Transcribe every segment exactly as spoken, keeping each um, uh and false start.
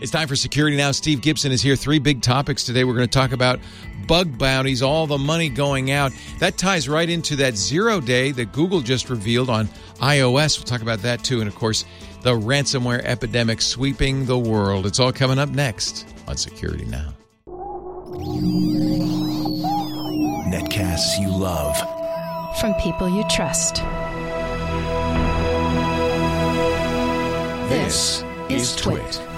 It's time for Security Now. Steve Gibson is here. Three big topics today. We're going to talk about bug bounties, all the money going out. That ties right into that zero day that Google just revealed on iOS. We'll talk about that too. And of course, the ransomware epidemic sweeping the world. It's all coming up next on Security Now. Netcasts you love. From people you trust. This is Twit.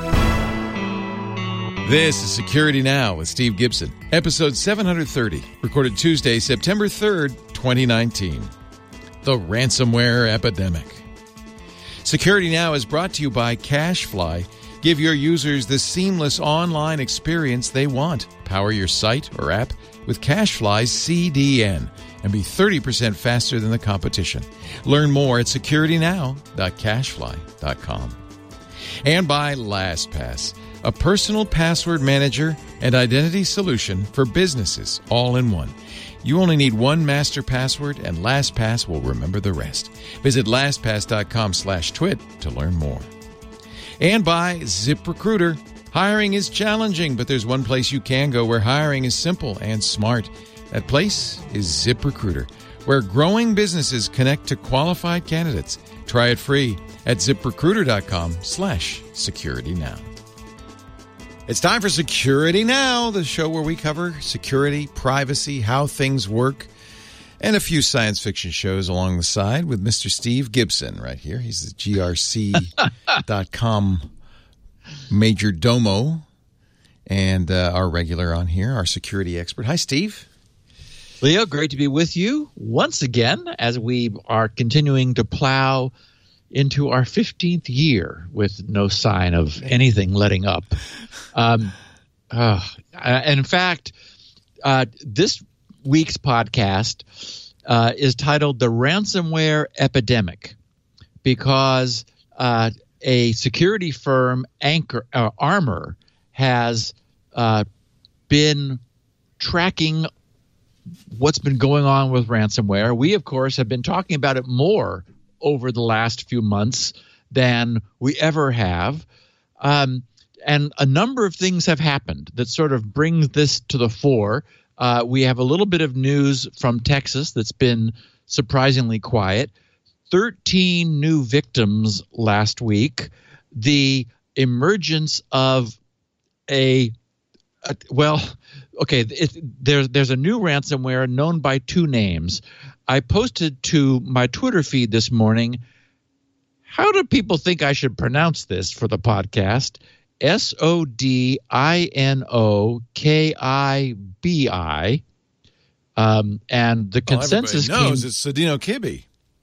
This is Security Now with Steve Gibson, episode seven thirty, recorded Tuesday, September third, twenty nineteen. The ransomware epidemic. Security Now is brought to you by CacheFly. Give your users the seamless online experience they want. Power your site or app with CacheFly's C D N and be thirty percent faster than the competition. Learn more at security now dot cachefly dot com. And by LastPass, a personal password manager and identity solution for businesses, all in one. You only need one master password, and LastPass will remember the rest. Visit lastpass dot com slash twit to learn more. And by ZipRecruiter. Hiring is challenging, but there's one place you can go where hiring is simple and smart. That place is ZipRecruiter, where growing businesses connect to qualified candidates. Try it free at ziprecruiter dot com slash security now. It's time for Security Now, the show where we cover security, privacy, how things work, and a few science fiction shows along the side with Mister Steve Gibson right here. He's the G R C dot com major domo and uh, our regular on here, our security expert. Hi, Steve. Leo, great to be with you once again as we are continuing to plow into our fifteenth year with no sign of anything letting up. Um, uh, and in fact, uh, this week's podcast uh, is titled The Ransomware Epidemic because uh, a security firm, Anchor, uh, Armor, has uh, been tracking what's been going on with ransomware. We, of course, have been talking about it more over the last few months than we ever have. Um, and a number of things have happened that sort of brings this to the fore. Uh, we have a little bit of news from Texas that's been surprisingly quiet. thirteen new victims last week. The emergence of a, a well, okay, it, there, there's a new ransomware known by two names. I posted to my Twitter feed this morning, how do people think I should pronounce this for the podcast? S O D I N O K I B I. Um, and the well, consensus everybody knows came, it's Sodino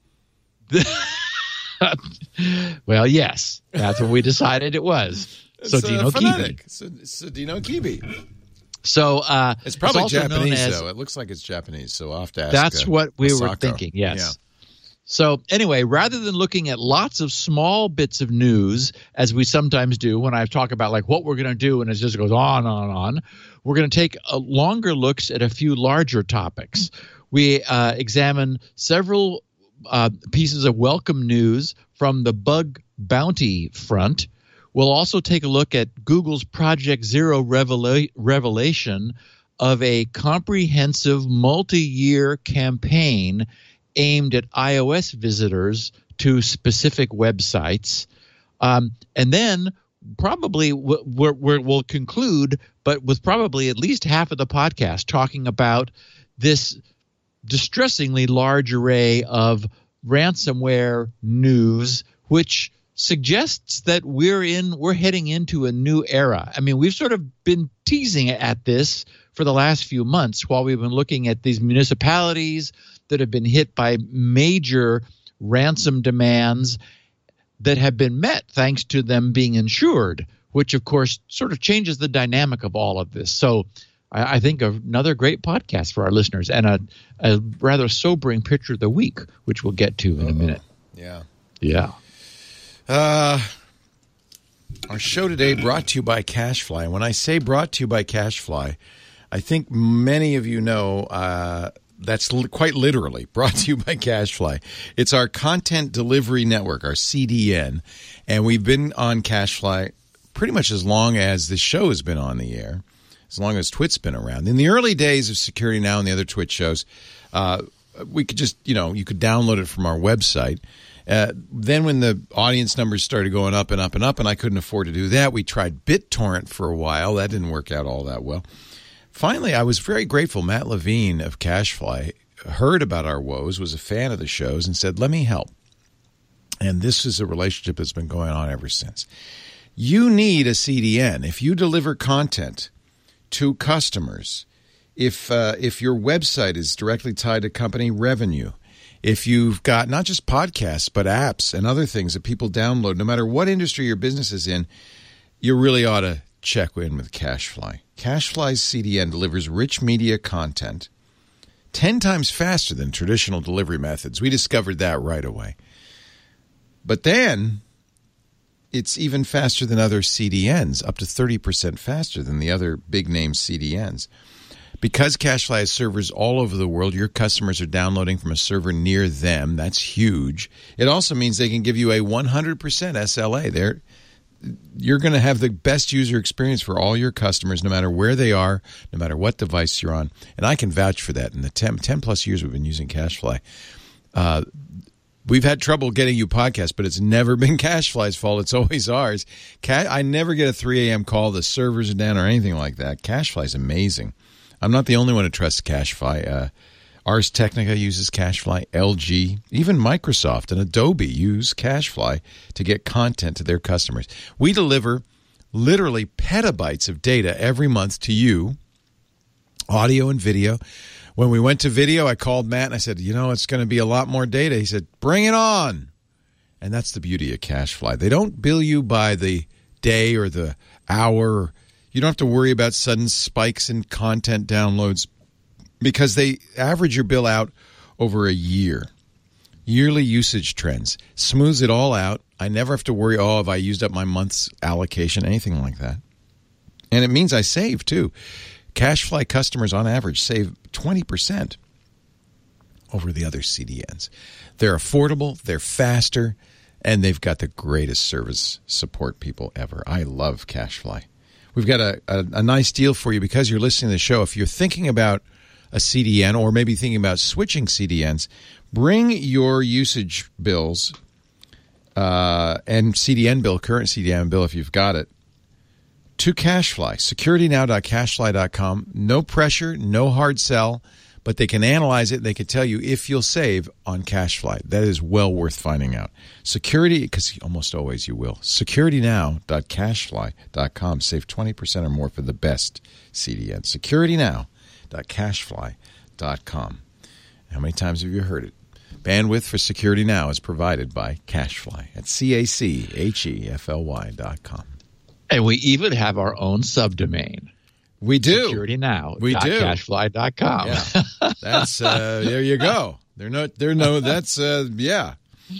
Kibi. Well, yes, that's what we decided it was. Sodino Kibi. Sodino Kibi. So uh, it's probably it's Japanese, as, though. It looks like it's Japanese, so I'll have to ask. That's uh, what we Masako. were thinking, yes. Yeah. So anyway, rather than looking at lots of small bits of news, as we sometimes do when I talk about like what we're going to do and it just goes on and on and on, we're going to take a longer looks at a few larger topics. We uh, examine several uh, pieces of welcome news from the bug bounty front. We'll also take a look at Google's Project Zero revela- revelation of a comprehensive multi-year campaign aimed at iOS visitors to specific websites. Um, and then probably we're, we're, we'll conclude, but with probably at least half of the podcast talking about this distressingly large array of ransomware news, which suggests that we're in we're heading into a new era. I mean, we've sort of been teasing at this for the last few months while we've been looking at these municipalities that have been hit by major ransom demands that have been met thanks to them being insured, which of course sort of changes the dynamic of all of this. So I, I think another great podcast for our listeners and a, a rather sobering picture of the week, which we'll get to in a minute. Yeah. Yeah. Uh, our show today brought to you by CacheFly. When I say brought to you by CacheFly, I think many of you know uh, that's li- quite literally brought to you by CacheFly. It's our content delivery network, our C D N, and we've been on CacheFly pretty much as long as this show has been on the air, as long as Twit's been around. In the early days of Security Now and the other Twit shows, uh, we could just, you know, you could download it from our website. Uh, then when the audience numbers started going up and up and up, and I couldn't afford to do that, we tried BitTorrent for a while. That didn't work out all that well. Finally, I was very grateful. Matt Levine of CacheFly heard about our woes, was a fan of the shows, and said, let me help. And this is a relationship that's been going on ever since. You need a C D N. If you deliver content to customers, if uh, if your website is directly tied to company revenue, if you've got not just podcasts, but apps and other things that people download, no matter what industry your business is in, you really ought to check in with CacheFly. CacheFly's C D N delivers rich media content ten times faster than traditional delivery methods. We discovered that right away. But then it's even faster than other C D Ns, up to thirty percent faster than the other big-name C D Ns. Because CacheFly has servers all over the world, your customers are downloading from a server near them. That's huge. It also means they can give you a one hundred percent S L A. They're, you're going to have the best user experience for all your customers, no matter where they are, no matter what device you're on. And I can vouch for that. In the ten, ten plus years we've been using CacheFly, uh, we've had trouble getting you podcasts, but it's never been CacheFly's fault. It's always ours. Ca- I never get a three a.m. call, the servers are down or anything like that. CacheFly's amazing. I'm not the only one who trusts CacheFly. Uh, Ars Technica uses CacheFly. L G, even Microsoft and Adobe use CacheFly to get content to their customers. We deliver literally petabytes of data every month to you, audio and video. When we went to video, I called Matt and I said, you know, it's going to be a lot more data. He said, bring it on. And that's the beauty of CacheFly. They don't bill you by the day or the hour. You don't have to worry about sudden spikes in content downloads because they average your bill out over a year. Yearly usage trends. Smooths it all out. I never have to worry, oh, have I used up my month's allocation, anything like that. And it means I save, too. CacheFly customers, on average, save twenty percent over the other C D Ns. They're affordable, they're faster, and they've got the greatest service support people ever. I love CacheFly. We've got a, a, a nice deal for you because you're listening to the show. If you're thinking about a C D N or maybe thinking about switching C D Ns, bring your usage bills uh, and C D N bill, current C D N bill if you've got it, to CacheFly, security now dot cachefly dot com. No pressure, no hard sell, but they can analyze it. They can tell you if you'll save on CacheFly. That is well worth finding out. Security, because almost always you will. security now dot cachefly dot com. Save twenty percent or more for the best C D N. security now dot cachefly dot com. How many times have you heard it? Bandwidth for Security Now is provided by CacheFly at C A C H E F L Y dot com. And we even have our own subdomain. We do. Security Now. We do. cachefly dot com. Yeah. That's uh, there you go. They're not. They're no. That's uh, yeah.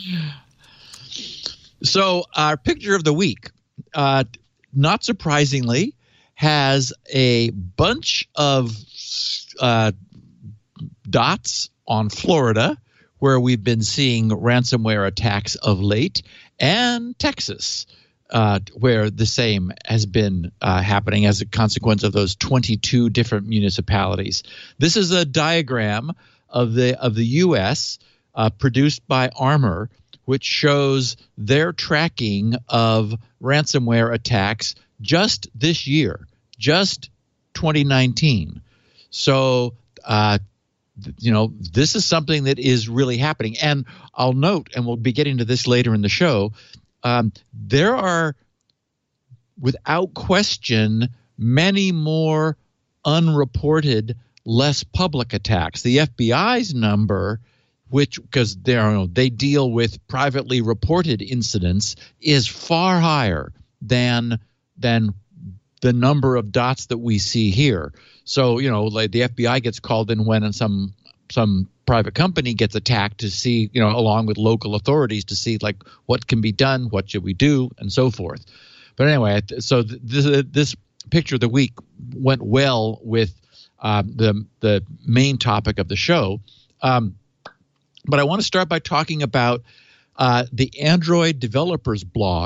So our picture of the week, uh, not surprisingly, has a bunch of uh, dots on Florida, where we've been seeing ransomware attacks of late, and Texas, uh, where the same has been uh, happening as a consequence of those twenty-two different municipalities. This is a diagram of the of the U S uh, produced by Armor, which shows their tracking of ransomware attacks just this year, just twenty nineteen. So, uh, you know, this is something that is really happening. And I'll note, and we'll be getting to this later in the show, um, there are, without question, many more unreported, less public attacks. The F B I's number, which, because they are, they deal with privately reported incidents, is far higher than than the number of dots that we see here. So, you know, like the F B I gets called in when some some private company gets attacked to see, you know, along with local authorities to see like what can be done, what should we do, and so forth. But anyway, so this this picture of the week went well with uh, the the main topic of the show. Um, but I want to start by talking about uh, the Android developers blog,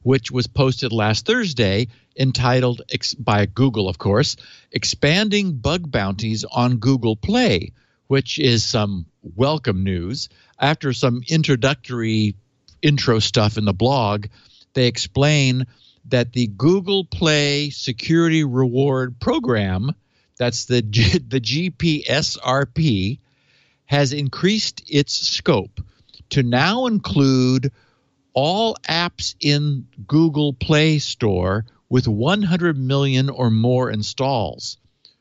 which was posted last Thursday, entitled, by Google, of course, Expanding Bug Bounties on Google Play, which is some welcome news. After some introductory intro stuff in the blog, they explain that the Google Play Security Reward Program, that's the, G- the G P S R P, has increased its scope to now include all apps in Google Play Store with one hundred million or more installs.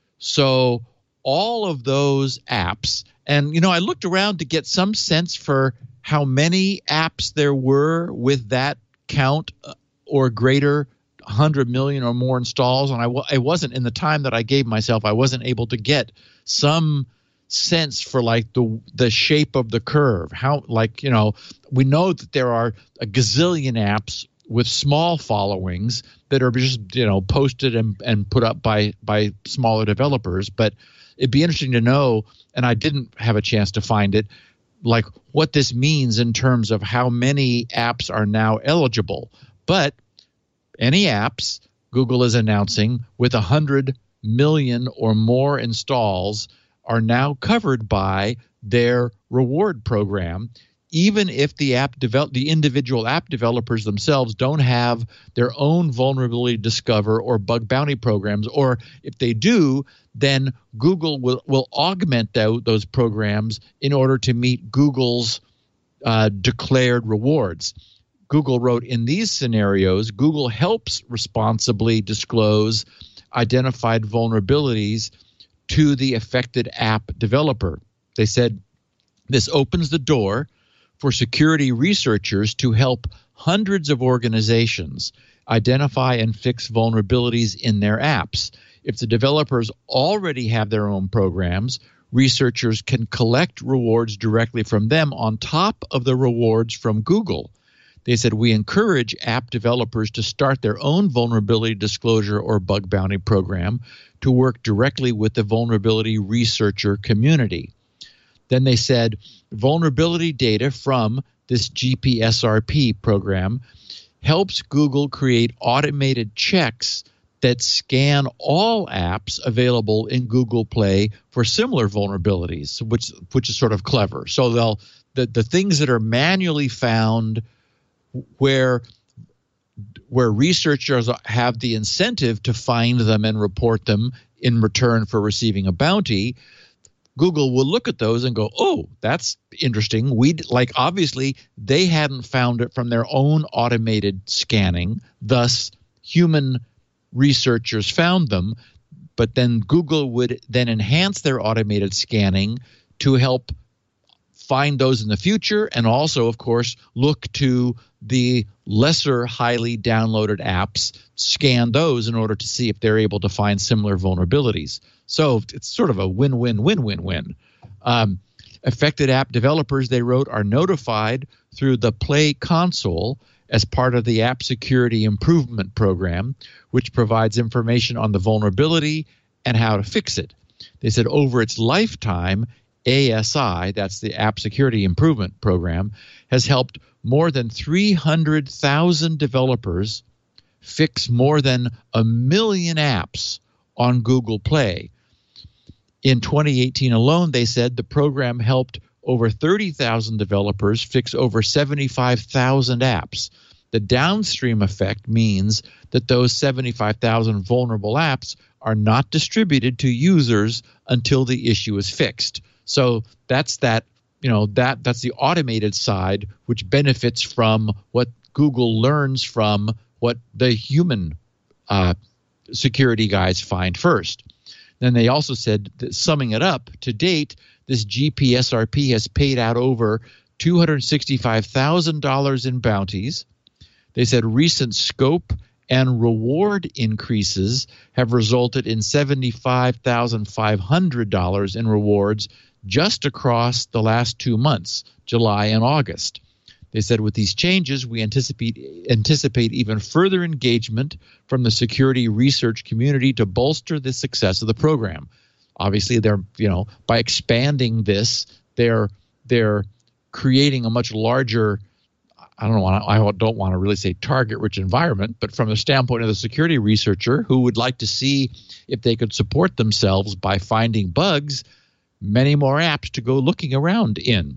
So all of those apps, and, you know, I looked around to get some sense for how many apps there were with that count or greater, one hundred million or more installs, and I, w- I wasn't, in the time that I gave myself, I wasn't able to get some sense for like the the shape of the curve. How, like, you know, we know that there are a gazillion apps with small followings that are just, you know, posted and, and put up by by smaller developers, but it'd be interesting to know, and I didn't have a chance to find it, like what this means in terms of how many apps are now eligible. But any apps Google is announcing with one hundred million or more installs are now covered by their reward program, even if the app develop the individual app developers themselves don't have their own vulnerability discover or bug bounty programs, or if they do, then Google will, will augment th- those programs in order to meet Google's uh, declared rewards. Google wrote, in these scenarios, Google helps responsibly disclose identified vulnerabilities to the affected app developer. They said this opens the door for security researchers to help hundreds of organizations identify and fix vulnerabilities in their apps. If the developers already have their own programs, researchers can collect rewards directly from them on top of the rewards from Google. They said, we encourage app developers to start their own vulnerability disclosure or bug bounty program to work directly with the vulnerability researcher community. Then they said, vulnerability data from this G P S R P program helps Google create automated checks that scan all apps available in Google Play for similar vulnerabilities, which which is sort of clever. So they'll the, the things that are manually found where where researchers have the incentive to find them and report them in return for receiving a bounty, Google will look at those and go, oh, that's interesting. We like obviously they hadn't found it from their own automated scanning, thus human researchers found them, but then Google would then enhance their automated scanning to help find those in the future, and also, of course, look to the lesser highly downloaded apps, scan those in order to see if they're able to find similar vulnerabilities. So it's sort of a win-win-win-win-win. Um, affected app developers, they wrote, are notified through the Play console as part of the App Security Improvement Program, which provides information on the vulnerability and how to fix it. They said over its lifetime, A S I, that's the App Security Improvement Program, has helped more than three hundred thousand developers fix more than a million apps on Google Play. In twenty eighteen alone, they said the program helped over thirty thousand developers fix over seventy-five thousand apps. The downstream effect means that those seventy-five thousand vulnerable apps are not distributed to users until the issue is fixed. So that's that, you know, that that's the automated side, which benefits from what Google learns from what the human uh, security guys find first. Then they also said that, summing it up, to date, this G P S R P has paid out over two hundred sixty-five thousand dollars in bounties. They said recent scope and reward increases have resulted in seventy-five thousand five hundred dollars in rewards just across the last two months, July and August. They said with these changes, we anticipate anticipate even further engagement from the security research community to bolster the success of the program. Obviously, they're, you know, by expanding this, they're they're creating a much larger I don't want to, I don't want to really say target-rich environment, but from the standpoint of the security researcher who would like to see if they could support themselves by finding bugs, many more apps to go looking around in.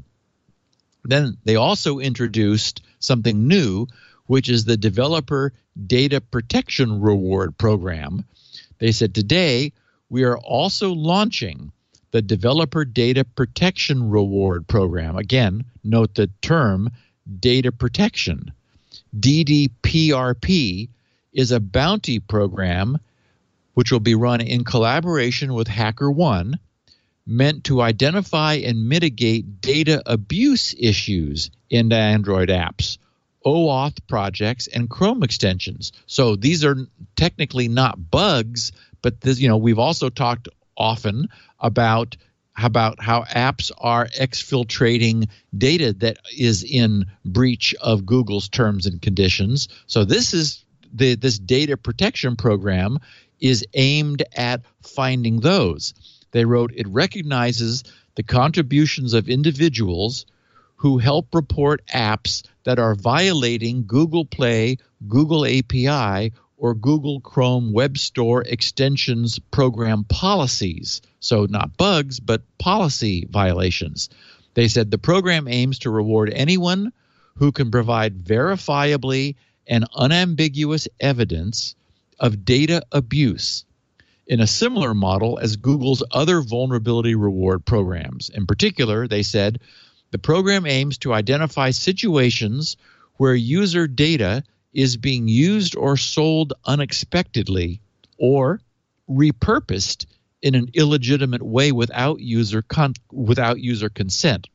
Then they also introduced something new, which is the Developer Data Protection Reward Program. They said, today we are also launching the Developer Data Protection Reward Program. Again, note the term data protection. D D P R P is a bounty program which will be run in collaboration with HackerOne, meant to identify and mitigate data abuse issues in Android apps, OAuth projects, and Chrome extensions. So these are technically not bugs, but this, you know, we've also talked often about about how apps are exfiltrating data that is in breach of Google's terms and conditions. So this is the this data protection program is aimed at finding those. They wrote, it recognizes the contributions of individuals who help report apps that are violating Google Play, Google A P I, or Google Chrome Web Store extensions program policies. So not bugs, but policy violations. They said the program aims to reward anyone who can provide verifiably and unambiguous evidence of data abuse in a similar model as Google's other vulnerability reward programs. In particular, they said, the program aims to identify situations where user data is being used or sold unexpectedly or repurposed in an illegitimate way without user con- without user consent.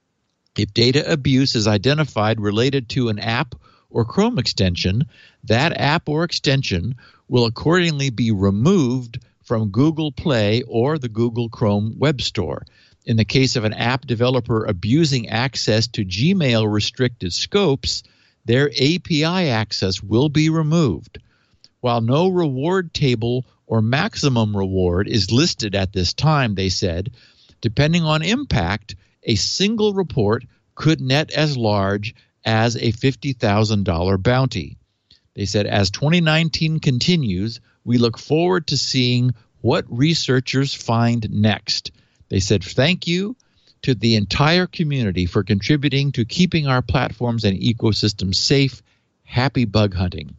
If data abuse is identified related to an app or Chrome extension, that app or extension will accordingly be removed from Google Play or the Google Chrome Web Store. In the case of an app developer abusing access to Gmail restricted scopes, their A P I access will be removed. While no reward table or maximum reward is listed at this time, they said, depending on impact, a single report could net as large as a fifty thousand dollars bounty. They said, as twenty nineteen continues, we look forward to seeing what researchers find next. They said, thank you to the entire community for contributing to keeping our platforms and ecosystems safe. Happy bug hunting.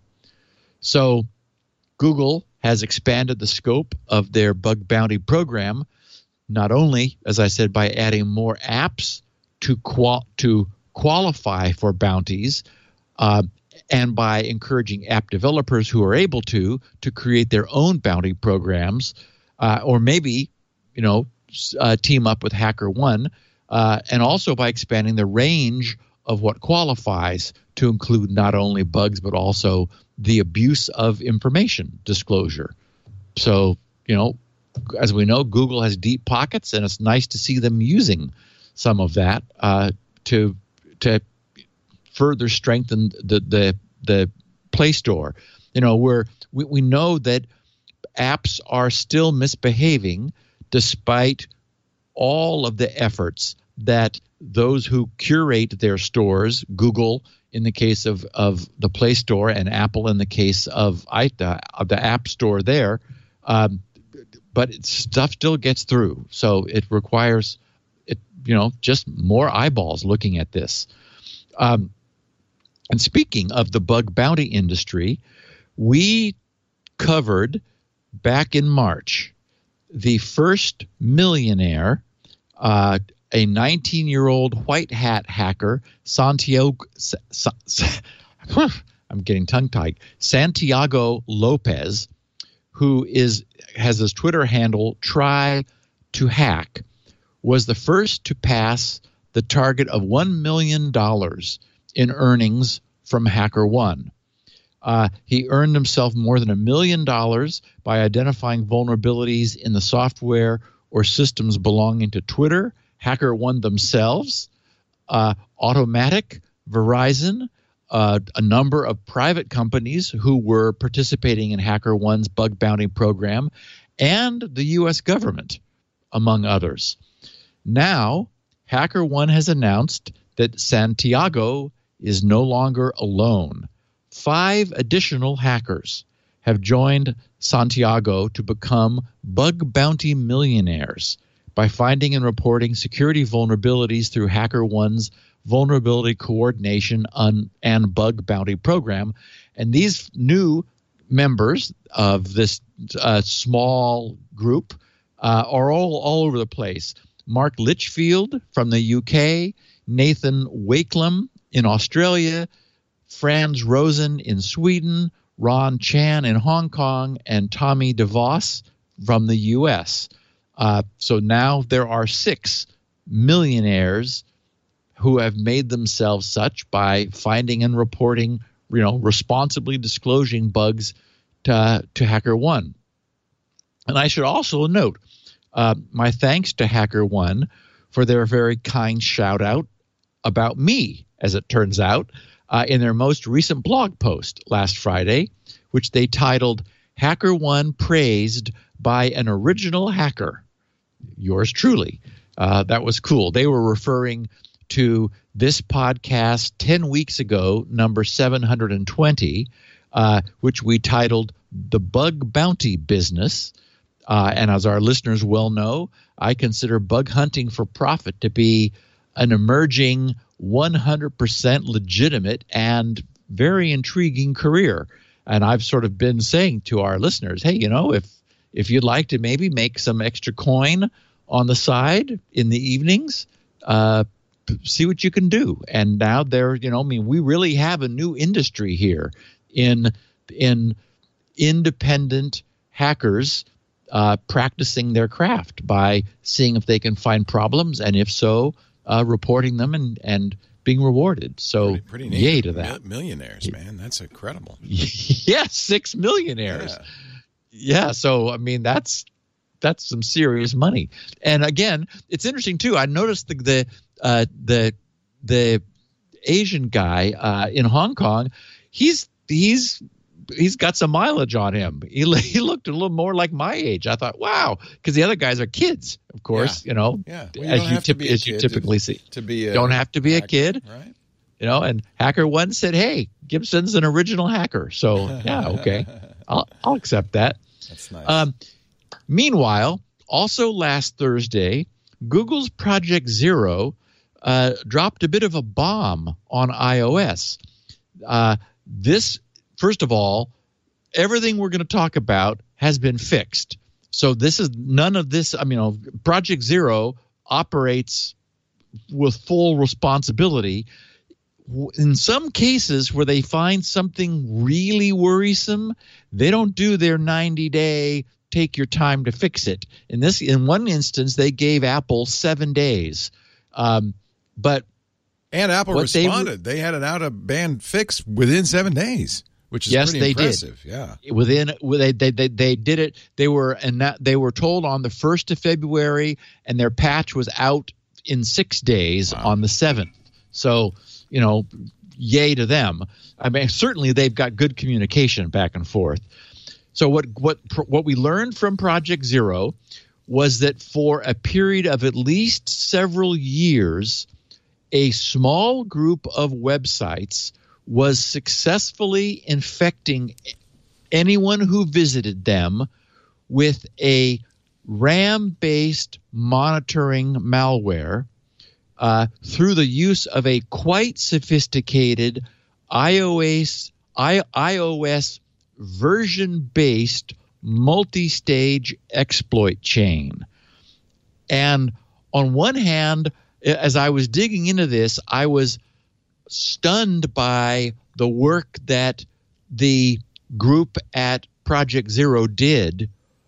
So Google has expanded the scope of their bug bounty program, not only, as I said, by adding more apps to qual- to qualify for bounties, uh, and by encouraging app developers who are able to to create their own bounty programs, uh, or maybe, you know, uh, team up with HackerOne, uh, and also by expanding the range of what qualifies to include not only bugs but also the abuse of information disclosure. So, you know, as we know, Google has deep pockets, and it's nice to see them using some of that uh, to to further strengthen the the the Play Store. You know, where we, we know that apps are still misbehaving despite all of the efforts that those who curate their stores, Google in the case of, of the Play Store and Apple in the case of, I, uh, of the App Store there, um, but it, stuff still gets through. So it requires, it you know, just more eyeballs looking at this. Um, and speaking of the bug bounty industry, we covered back in March the first millionaire, uh, a nineteen-year-old white hat hacker, Santiago, I'm getting tongue-tied, Santiago Lopez, who is has his Twitter handle, Try to Hack, was the first to pass the target of one million dollars in earnings from HackerOne. Uh, he earned himself more than a million dollars by identifying vulnerabilities in the software or systems belonging to Twitter, HackerOne themselves, uh, Automatic, Verizon, uh, a number of private companies who were participating in HackerOne's bug bounty program, and the U S government, among others. Now, HackerOne has announced that Santiago is no longer alone. Five additional hackers have joined Santiago to become bug bounty millionaires by finding and reporting security vulnerabilities through HackerOne's vulnerability coordination on, and bug bounty program. And these new members of this uh, small group uh, are all, all over the place. Mark Litchfield from the U K, Nathan Wakelam in Australia, Franz Rosen in Sweden, Ron Chan in Hong Kong, and Tommy DeVos from the U S. Uh, so now there are six millionaires who have made themselves such by finding and reporting, you know, responsibly disclosing bugs to, to HackerOne. And I should also note uh, my thanks to HackerOne for their very kind shout out about me, as it turns out, uh, in their most recent blog post last Friday, which they titled HackerOne Praised by an Original Hacker. Yours truly. Uh, that was cool. They were referring to this podcast ten weeks ago, number seven hundred twenty, uh, which we titled The Bug Bounty Business. Uh, and as our listeners well know, I consider bug hunting for profit to be an emerging one hundred percent legitimate and very intriguing career. And I've sort of been saying to our listeners, hey, you know, if if you'd like to maybe make some extra coin on the side in the evenings, uh, see what you can do. And now there, you know, I mean, we really have a new industry here in in independent hackers uh, practicing their craft by seeing if they can find problems, and if so, uh, reporting them and, and being rewarded. So pretty, pretty neat. Yay to that. Millionaires, man. That's incredible. Yeah, six millionaires. Yeah. yeah, so, I mean, that's that's some serious money. And again, it's interesting, too. I noticed the the uh, the, the Asian guy uh, in Hong Kong, he's he's he's got some mileage on him. He, he looked a little more like my age. I thought, wow, because the other guys are kids, of course, yeah. you know, yeah. well, you as, you, typ- as you typically to, see. To be a don't have to be hacker, a kid, right? You know, and HackerOne said, hey, Gibson's an original hacker. So, yeah, okay, I'll, I'll accept that. That's nice. Um, meanwhile, also last Thursday, Google's Project Zero uh, dropped a bit of a bomb on iOS. Uh, this, first of all, everything we're going to talk about has been fixed. So this is none of this. I mean, you know, Project Zero operates with full responsibility. In some cases where they find something really worrisome, they don't do their ninety day take your time to fix it. In this, in one instance, they gave Apple seven days. Um, but and Apple responded. They, they had an out of band fix within seven days, which is yes, pretty they impressive. Did. Yeah, within they, they they they did it. They were and that they were told on the first of February, and their patch was out in six days wow. on the seventh. So, you know, yay to them. I mean, certainly they've got good communication back and forth. So what what what we learned from Project Zero was that for a period of at least several years, a small group of websites was successfully infecting anyone who visited them with a RAM-based monitoring malware uh, through the use of a quite sophisticated iOS I, iOS version-based multi-stage exploit chain. And on one hand, as I was digging into this, I was stunned by the work that the group at Project Zero did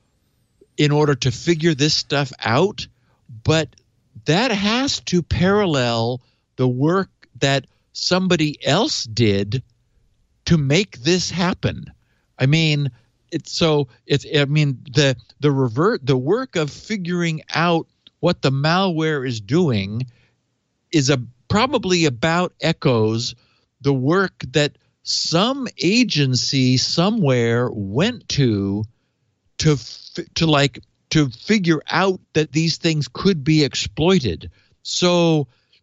in order to figure this stuff out. But that has to parallel the work that somebody else did to make this happen. I mean, it's so it's I mean the the revert the work of figuring out what the malware is doing is a probably about echoes the work that some agency somewhere went to to to like to figure out that these things could be exploited. So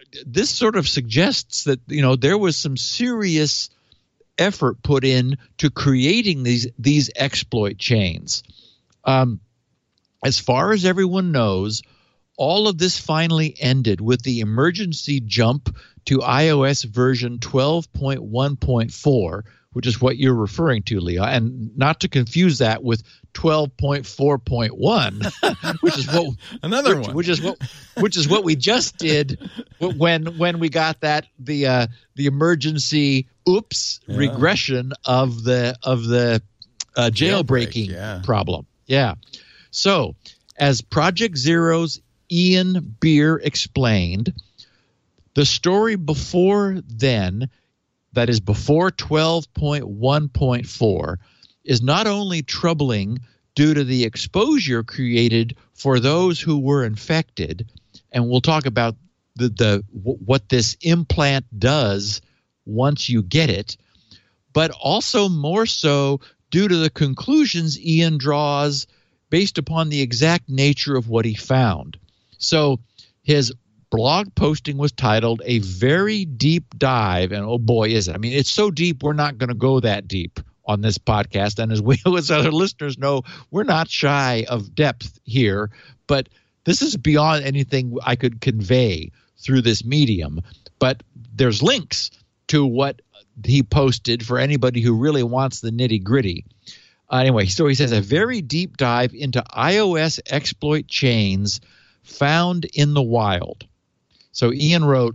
this sort of suggests that, you know, there was some serious effort put in to creating these these exploit chains. Um, as far as everyone knows, all of this finally ended with the emergency jump to iOS version twelve point one point four, which is what you're referring to, Leah, and not to confuse that with twelve point four point one, which is what another which, one, which is what which is what we just did when when we got that the uh, the emergency oops yeah. regression of the of the uh, jailbreaking Jailbreak, yeah. problem. Yeah. So, as Project Zero's Ian Beer explained, the story before then, that is before twelve point one point four, is not only troubling due to the exposure created for those who were infected, and we'll talk about the, the what this implant does once you get it, but also more so due to the conclusions Ian draws based upon the exact nature of what he found. So his blog posting was titled A Very Deep Dive, and oh boy is it. I mean, it's so deep we're not going to go that deep on this podcast, and as we as other listeners know, we're not shy of depth here, but this is beyond anything I could convey through this medium. But there's links to what he posted for anybody who really wants the nitty-gritty. Uh, anyway, so he says a very deep dive into iOS exploit chains found in the wild. So Ian wrote,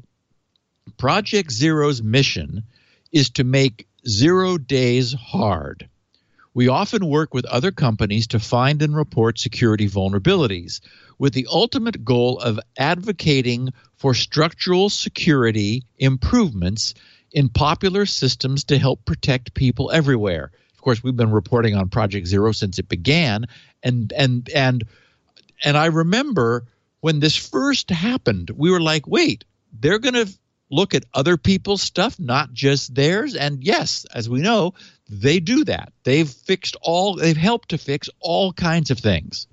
Project Zero's mission is to make zero days hard. We often work with other companies to find and report security vulnerabilities, with the ultimate goal of advocating for structural security improvements in popular systems to help protect people everywhere. Of course, we've been reporting on Project Zero since it began, and and and and I remember when this first happened, we were like, wait, they're going to look at other people's stuff, not just theirs. And yes, as we know, they do that. They've fixed all, they've helped to fix all kinds of things.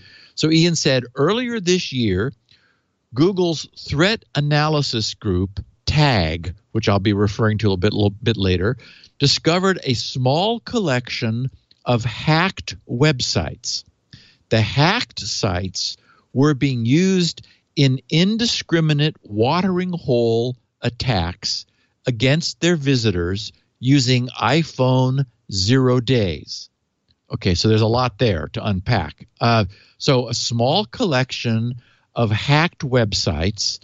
So Ian said earlier this year, Google's threat analysis group, TAG, which I'll be referring to a bit, little bit later, discovered a small collection of hacked websites. The hacked sites were being used in indiscriminate watering hole attacks against their visitors using iPhone zero days. Okay, so there's a lot there to unpack. Uh, so a small collection of hacked websites.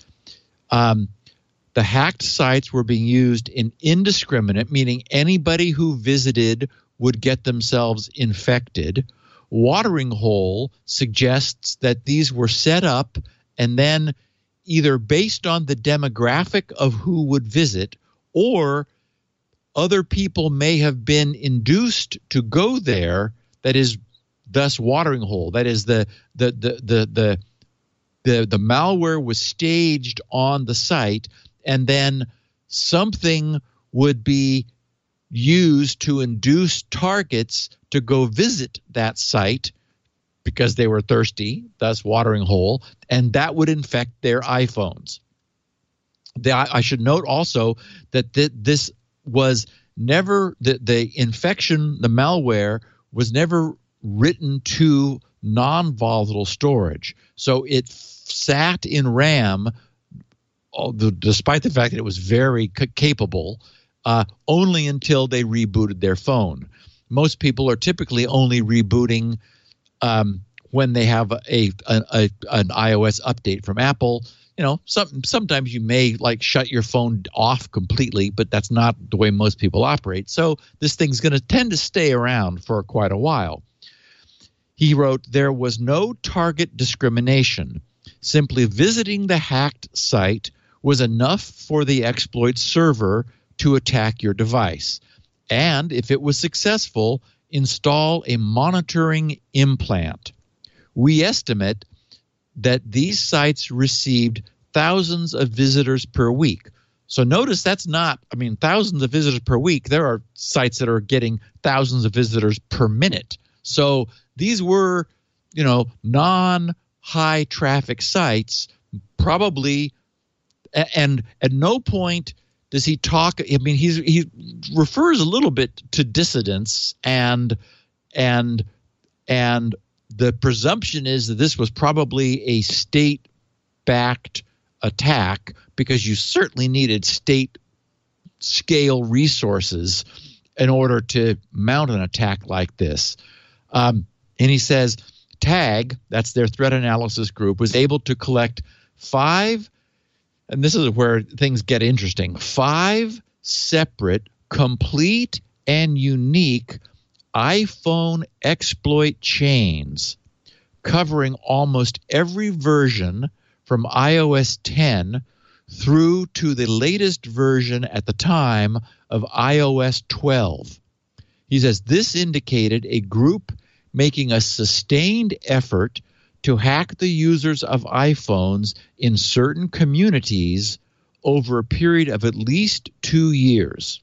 Um, the hacked sites were being used in indiscriminate, meaning anybody who visited would get themselves infected. Watering hole suggests that these were set up and then either based on the demographic of who would visit, or other people may have been induced to go there, that is thus watering hole. That is the the the the the the, the malware was staged on the site, and then something would be used to induce targets to go visit that site because they were thirsty, thus watering hole, and that would infect their iPhones. The, I should note also that th- this was never, the, the infection, the malware, was never written to non-volatile storage. So it f- sat in RAM, uh, the, despite the fact that it was very c- capable, uh, only until they rebooted their phone. Most people are typically only rebooting um, when they have a, a, a an iOS update from Apple. You know, some, sometimes you may like shut your phone off completely, but that's not the way most people operate. So this thing's going to tend to stay around for quite a while. He wrote, there was no target discrimination. Simply visiting the hacked site was enough for the exploit server to attack your device. And if it was successful, install a monitoring implant. We estimate that these sites received thousands of visitors per week. So notice that's not, I mean, thousands of visitors per week. There are sites that are getting thousands of visitors per minute. So these were, you know, non-high traffic sites, probably and at no point does he talk. I mean, he's he refers a little bit to dissidents, and and and the presumption is that this was probably a state-backed attack, because you certainly needed state-scale resources in order to mount an attack like this. Um, and he says TAG, that's their threat analysis group, was able to collect five, and this is where things get interesting, five separate, complete, and unique iPhone exploit chains covering almost every version from i O S ten through to the latest version at the time of i O S twelve. He says this indicated a group making a sustained effort to hack the users of iPhones in certain communities over a period of at least two years.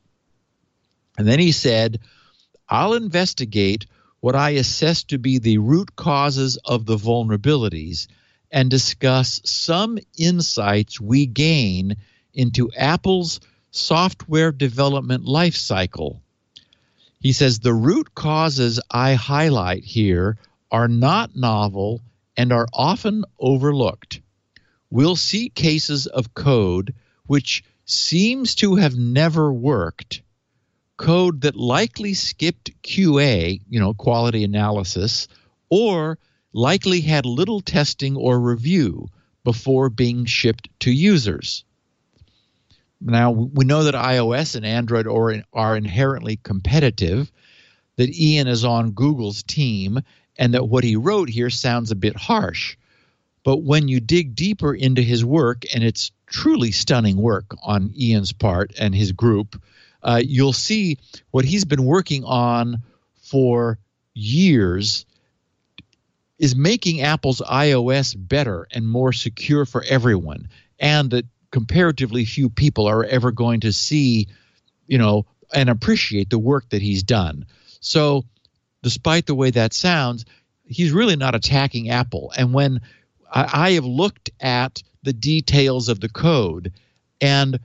And then he said, I'll investigate what I assess to be the root causes of the vulnerabilities and discuss some insights we gain into Apple's software development lifecycle. He says the root causes I highlight here are not novel and are often overlooked. We'll see cases of code which seems to have never worked, code that likely skipped Q A, you know, quality analysis, or likely had little testing or review before being shipped to users. Now, we know that iOS and Android are, are inherently competitive, that Ian is on Google's team, and that what he wrote here sounds a bit harsh. But when you dig deeper into his work, and it's truly stunning work on Ian's part and his group, uh, you'll see what he's been working on for years is making Apple's iOS better and more secure for everyone, and that comparatively few people are ever going to see, you know, and appreciate the work that he's done. So despite the way that sounds, he's really not attacking Apple. And when I, I have looked at the details of the code, and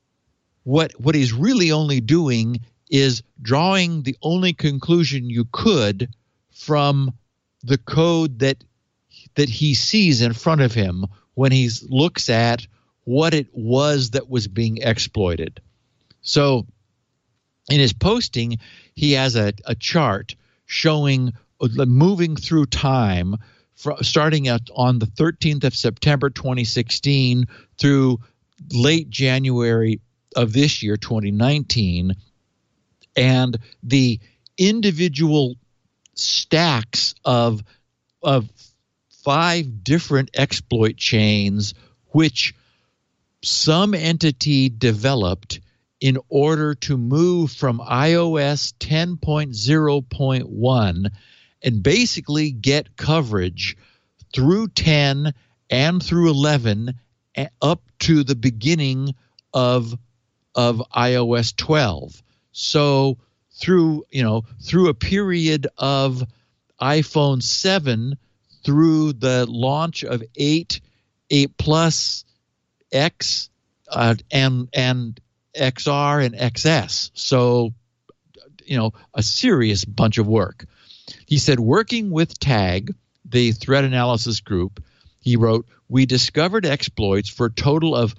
what what he's really only doing is drawing the only conclusion you could from the code that that he sees in front of him when he looks at what it was that was being exploited. So in his posting, he has a, a chart showing uh, moving through time, fr- starting at, on the thirteenth of September twenty sixteen through late January of this year, twenty nineteen, and the individual stacks of of five different exploit chains which some entity developed in order to move from iOS ten point oh point one and basically get coverage through ten and through eleven up to the beginning of of iOS twelve. So through, you know, through a period of iPhone seven through the launch of eight, eight Plus, X, uh, and and X R and X S. So, you know, a serious bunch of work. He said, working with TAG, the threat analysis group, he wrote, we discovered exploits for a total of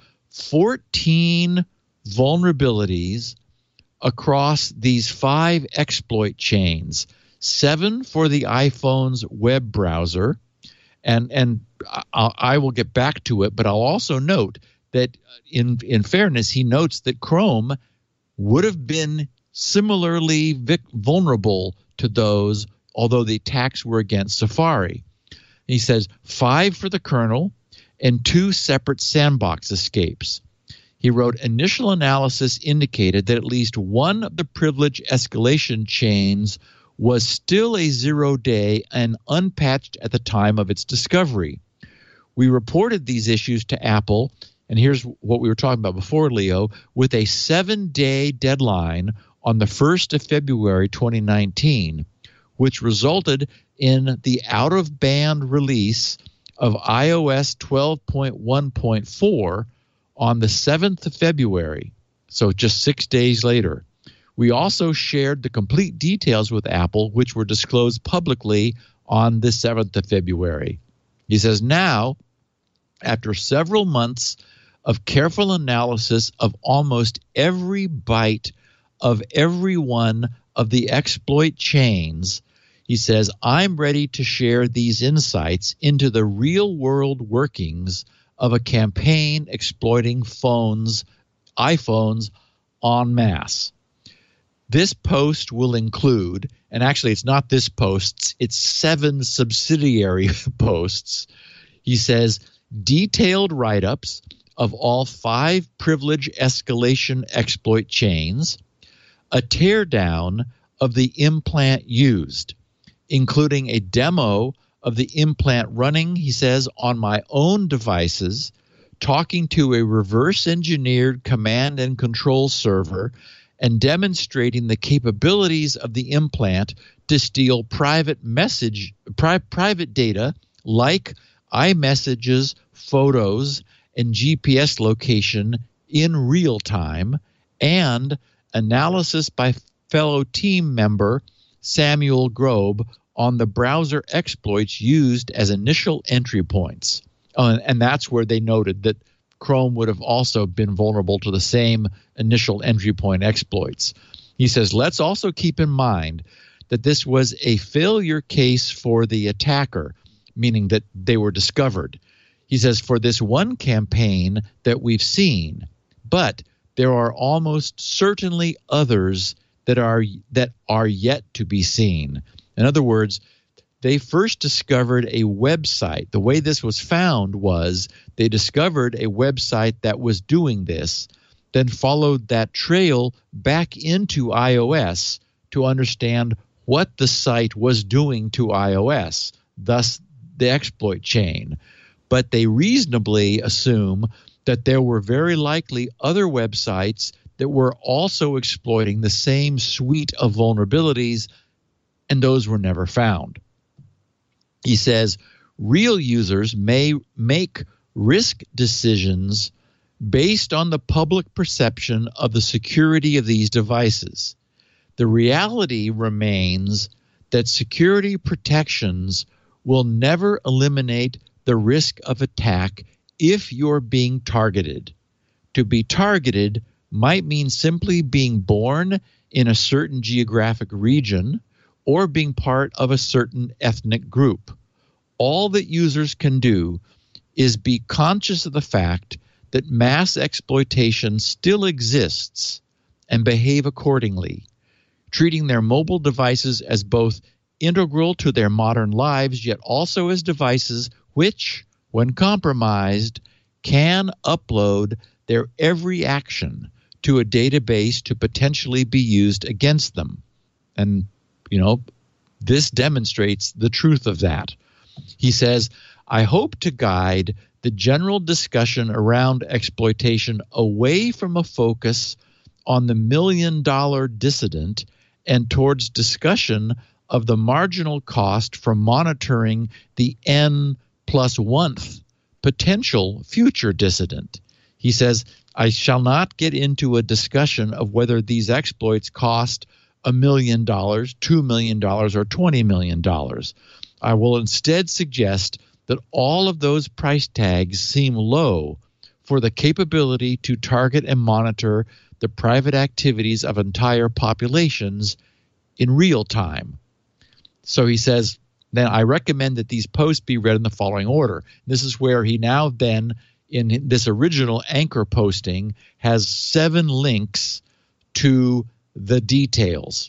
fourteen vulnerabilities across these five exploit chains, seven for the iPhone's web browser, and and I, I will get back to it, but I'll also note that in in fairness, he notes that Chrome would have been similarly vic- vulnerable to those, although the attacks were against Safari. He says five for the kernel and two separate sandbox escapes. He wrote, initial analysis indicated that at least one of the privilege escalation chains was still a zero-day and unpatched at the time of its discovery. We reported these issues to Apple, and here's what we were talking about before, Leo, with a seven-day deadline on the first of February twenty nineteen, which resulted in the out-of-band release of iOS twelve point one point four On the seventh of February, so just six days later, we also shared the complete details with Apple, which were disclosed publicly on the seventh of February. He says, now, after several months of careful analysis of almost every byte of every one of the exploit chains, he says, I'm ready to share these insights into the real-world workings of a campaign exploiting phones, iPhones en masse. This post will include, and actually it's not this post, it's seven subsidiary posts. He says, detailed write-ups of all five privilege escalation exploit chains, a teardown of the implant used, including a demo of the implant running, he says, on my own devices, talking to a reverse-engineered command and control server, and demonstrating the capabilities of the implant to steal private message, pri- private data like iMessages, photos, and G P S location in real time, and analysis by fellow team member Samuel Grobe on the browser exploits used as initial entry points. Uh, and that's where they noted that Chrome would have also been vulnerable to the same initial entry point exploits. He says, let's also keep in mind that this was a failure case for the attacker, meaning that they were discovered. He says, for this one campaign that we've seen, but there are almost certainly others that are that are yet to be seen. In other words, they first discovered a website. The way this was found was they discovered a website that was doing this, then followed that trail back into iOS to understand what the site was doing to iOS, thus the exploit chain. But they reasonably assume that there were very likely other websites that were also exploiting the same suite of vulnerabilities, and those were never found. He says, real users may make risk decisions based on the public perception of the security of these devices. The reality remains that security protections will never eliminate the risk of attack if you're being targeted. To be targeted might mean simply being born in a certain geographic region or being part of a certain ethnic group. All that users can do is be conscious of the fact that mass exploitation still exists and behave accordingly, treating their mobile devices as both integral to their modern lives, yet also as devices which, when compromised, can upload their every action to a database to potentially be used against them. And, you know, this demonstrates the truth of that. He says, I hope to guide the general discussion around exploitation away from a focus on the million-dollar dissident and towards discussion of the marginal cost from monitoring the N plus one-th potential future dissident. He says, I shall not get into a discussion of whether these exploits cost a million dollars, two million dollars, or twenty million dollars. I will instead suggest that all of those price tags seem low for the capability to target and monitor the private activities of entire populations in real time. So he says, then I recommend that these posts be read in the following order. This is where he now then, in this original anchor posting, has seven links to the details.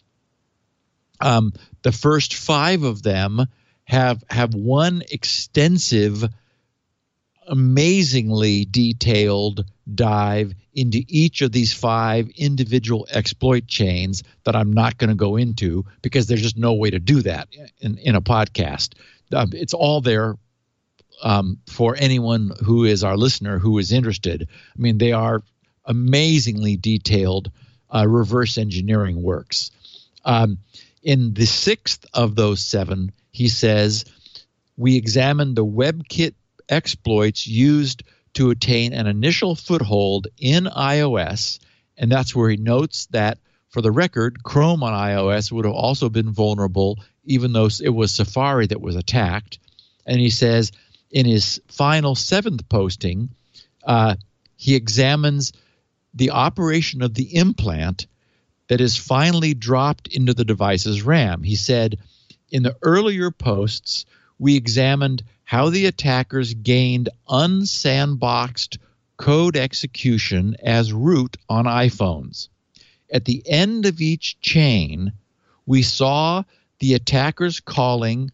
Um, the first five of them have have one extensive, amazingly detailed dive into each of these five individual exploit chains that I'm not going to go into because there's just no way to do that in, in a podcast. Uh, it's all there um, for anyone who is our listener who is interested. I mean, they are amazingly detailed uh, reverse engineering works. Um, in the sixth of those seven, he says, we examined the WebKit exploits used to attain an initial foothold in iOS. And that's where he notes that, for the record, Chrome on iOS would have also been vulnerable, even though it was Safari that was attacked. And he says in his final seventh posting, uh, he examines the operation of the implant that is finally dropped into the device's RAM. He said, in the earlier posts, we examined how the attackers gained unsandboxed code execution as root on iPhones. At the end of each chain, we saw the attackers calling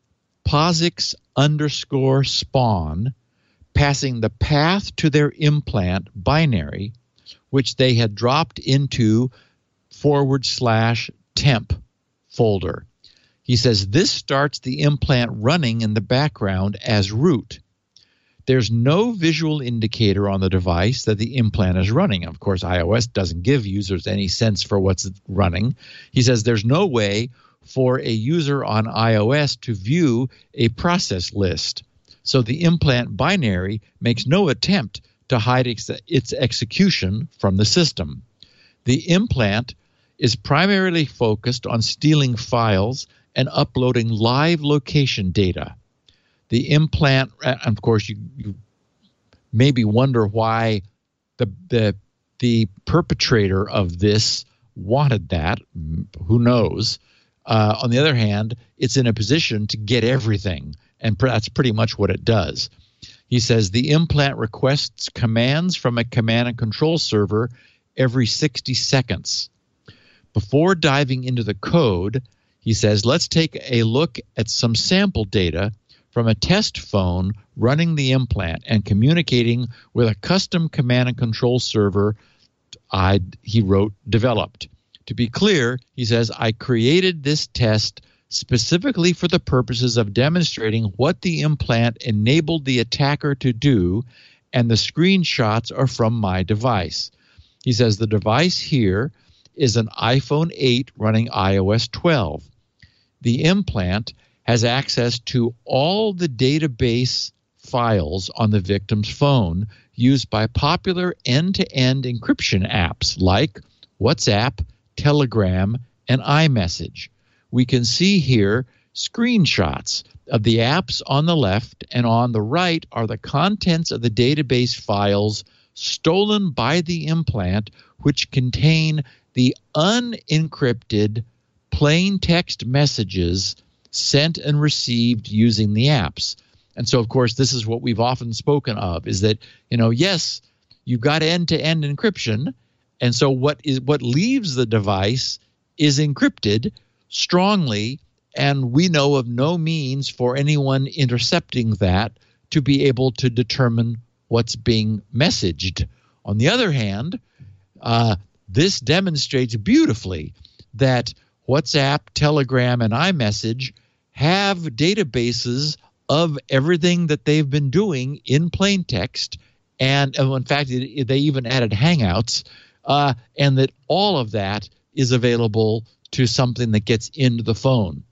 POSIX underscore spawn, passing the path to their implant binary, which they had dropped into forward slash temp folder. He says this starts the implant running in the background as root. There's no visual indicator on the device that the implant is running. Of course, iOS doesn't give users any sense for what's running. He says there's no way for a user on iOS to view a process list. So the implant binary makes no attempt to hide its, its execution from the system. The implant is primarily focused on stealing files and uploading live location data. The implant, and of course, you, you maybe wonder why the, the, the perpetrator of this wanted that. Who knows? Uh, on the other hand, it's in a position to get everything, and pr- that's pretty much what it does. He says the implant requests commands from a command and control server every sixty seconds. Before diving into the code, he says, let's take a look at some sample data from a test phone running the implant and communicating with a custom command and control server I, he wrote, developed. To be clear, he says, I created this test specifically for the purposes of demonstrating what the implant enabled the attacker to do, and the screenshots are from my device. He says the device here is an iPhone eight running i O S twelve. The implant has access to all the database files on the victim's phone used by popular end-to-end encryption apps like WhatsApp, Telegram, and iMessage. We can see here screenshots of the apps on the left, and on the right are the contents of the database files stolen by the implant, which contain the unencrypted plain text messages sent and received using the apps. And so, of course, this is what we've often spoken of, is that, you know, yes, you've got end-to-end encryption, and so what is what leaves the device is encrypted strongly, and we know of no means for anyone intercepting that to be able to determine what's being messaged. On the other hand, uh, this demonstrates beautifully that WhatsApp, Telegram, and iMessage have databases of everything that they've been doing in plain text, and uh, in fact, it, they even added Hangouts, uh, and that all of that is available to something that gets into the phone.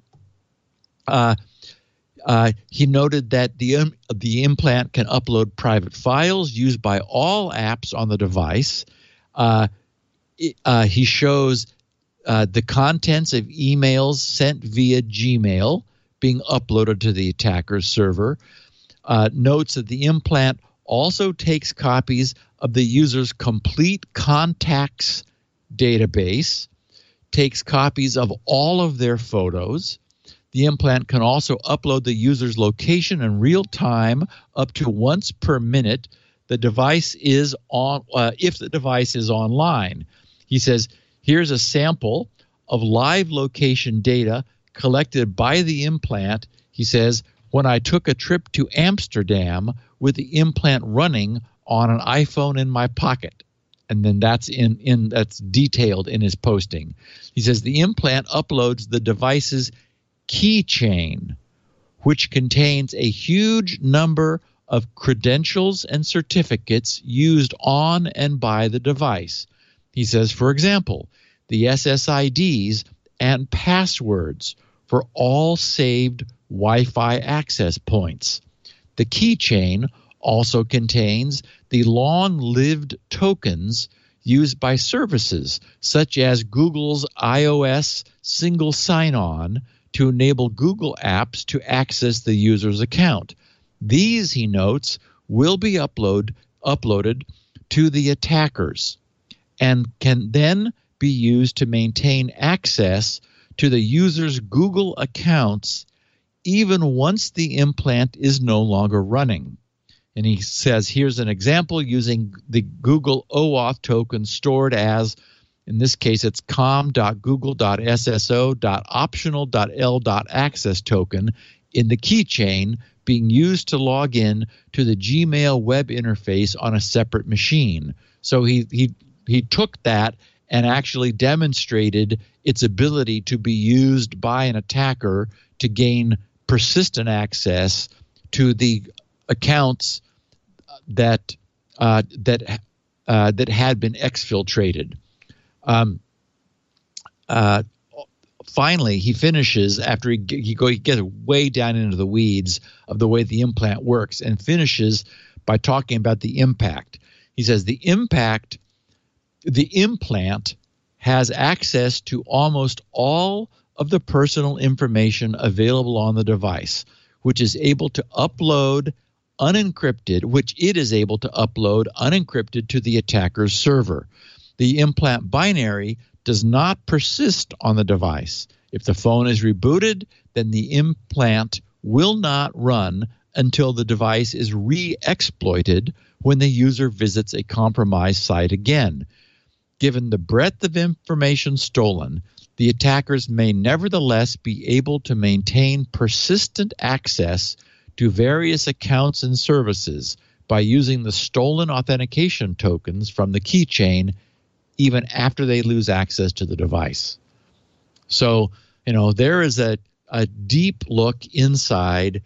Uh, uh, he noted that the um, the implant can upload private files used by all apps on the device. Uh, it, uh, he shows uh, the contents of emails sent via Gmail being uploaded to the attacker's server. Uh, notes that the implant also takes copies of the user's complete contacts database, takes copies of all of their photos. The implant can also upload the user's location in real time up to once per minute. The device is on, uh, if the device is online. He says, here's a sample of live location data collected by the implant. He says, when I took a trip to Amsterdam with the implant running on an iPhone in my pocket. And then that's in, in that's detailed in his posting. He says the implant uploads the device's keychain, which contains a huge number of credentials and certificates used on and by the device. He says, for example, the S S I Ds and passwords for all saved Wi-Fi access points. The keychain also contains the long-lived tokens used by services such as Google's iOS single sign-on to enable Google apps to access the user's account. These, he notes, will be upload, uploaded to the attackers and can then be used to maintain access to the user's Google accounts even once the implant is no longer running. And he says, here's an example using the Google OAuth token stored as, in this case, it's com.google.sso.optional.l.access token in the keychain being used to log in to the Gmail web interface on a separate machine. So he he he took that and actually demonstrated its ability to be used by an attacker to gain persistent access to the accounts that uh, that uh, that had been exfiltrated. Um, uh, finally, he finishes after he he, go, he gets way down into the weeds of the way the implant works, and finishes by talking about the impact. He says the impact, the implant has access to almost all of the personal information available on the device, which is able to upload unencrypted, which it is able to upload unencrypted to the attacker's server. The implant binary does not persist on the device. If the phone is rebooted, then the implant will not run until the device is re-exploited when the user visits a compromised site again. Given the breadth of information stolen, the attackers may nevertheless be able to maintain persistent access to various accounts and services by using the stolen authentication tokens from the keychain even after they lose access to the device. So, you know, there is a, a deep look inside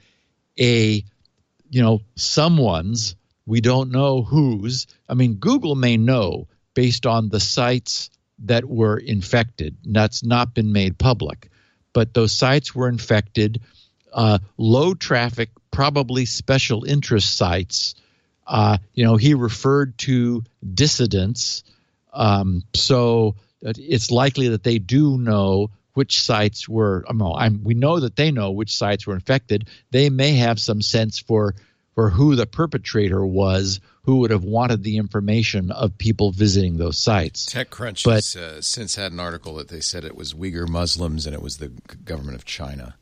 a, you know, someone's, we don't know whose. I mean, Google may know based on the sites that were infected. That's not been made public. But those sites were infected, uh, low traffic, probably special interest sites. Uh, you know, he referred to dissidents. Um, so it's likely that they do know which sites were, I mean, I'm, we know that they know which sites were infected. They may have some sense for, for who the perpetrator was, who would have wanted the information of people visiting those sites. TechCrunch but, has uh, since had an article that they said it was Uyghur Muslims and it was the government of China.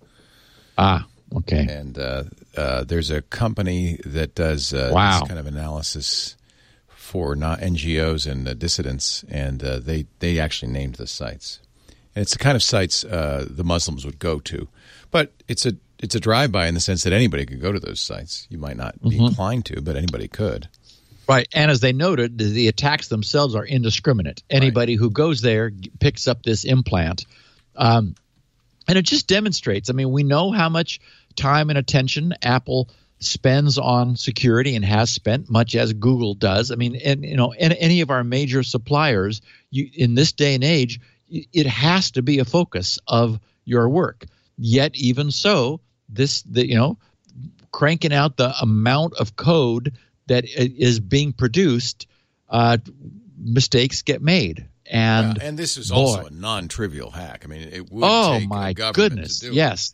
Ah, okay. And uh, uh, there's a company that does uh, wow. this kind of analysis for not N G Os and uh, dissidents, and uh, they, they actually named the sites. And it's the kind of sites uh, the Muslims would go to. But it's a it's a drive-by in the sense that anybody could go to those sites. You might not be mm-hmm. inclined to, but anybody could. Right, and as they noted, the attacks themselves are indiscriminate. Anybody right. who goes there picks up this implant. Um, and it just demonstrates, I mean, we know how much time and attention Apple spends on security and has spent, much as Google does. I mean, and, you know, and any of our major suppliers, you, in this day and age, it has to be a focus of your work. Yet, even so, this, the, you know, cranking out the amount of code that is being produced, uh, mistakes get made. And yeah, and this is boy, also a non-trivial hack. I mean, it would oh take my a government goodness, to do yes,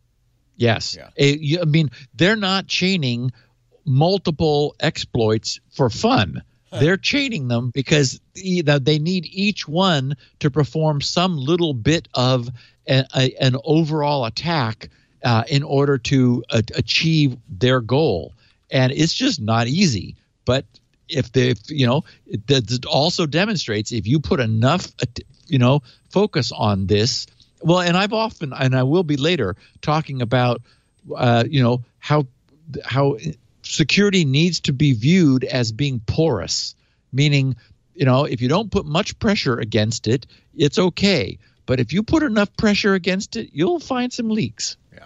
it. yes. Yeah. It, you, I mean, they're not chaining multiple exploits for fun. They're chaining them because they need each one to perform some little bit of a, a, an overall attack uh, in order to uh, achieve their goal. And it's just not easy. But if they, if, you know, it also demonstrates if you put enough, you know, focus on this. Well, and I've often, and I will be later, talking about, uh, you know, how how security needs to be viewed as being porous, meaning, you know, if you don't put much pressure against it, it's okay. But if you put enough pressure against it, you'll find some leaks. Yeah.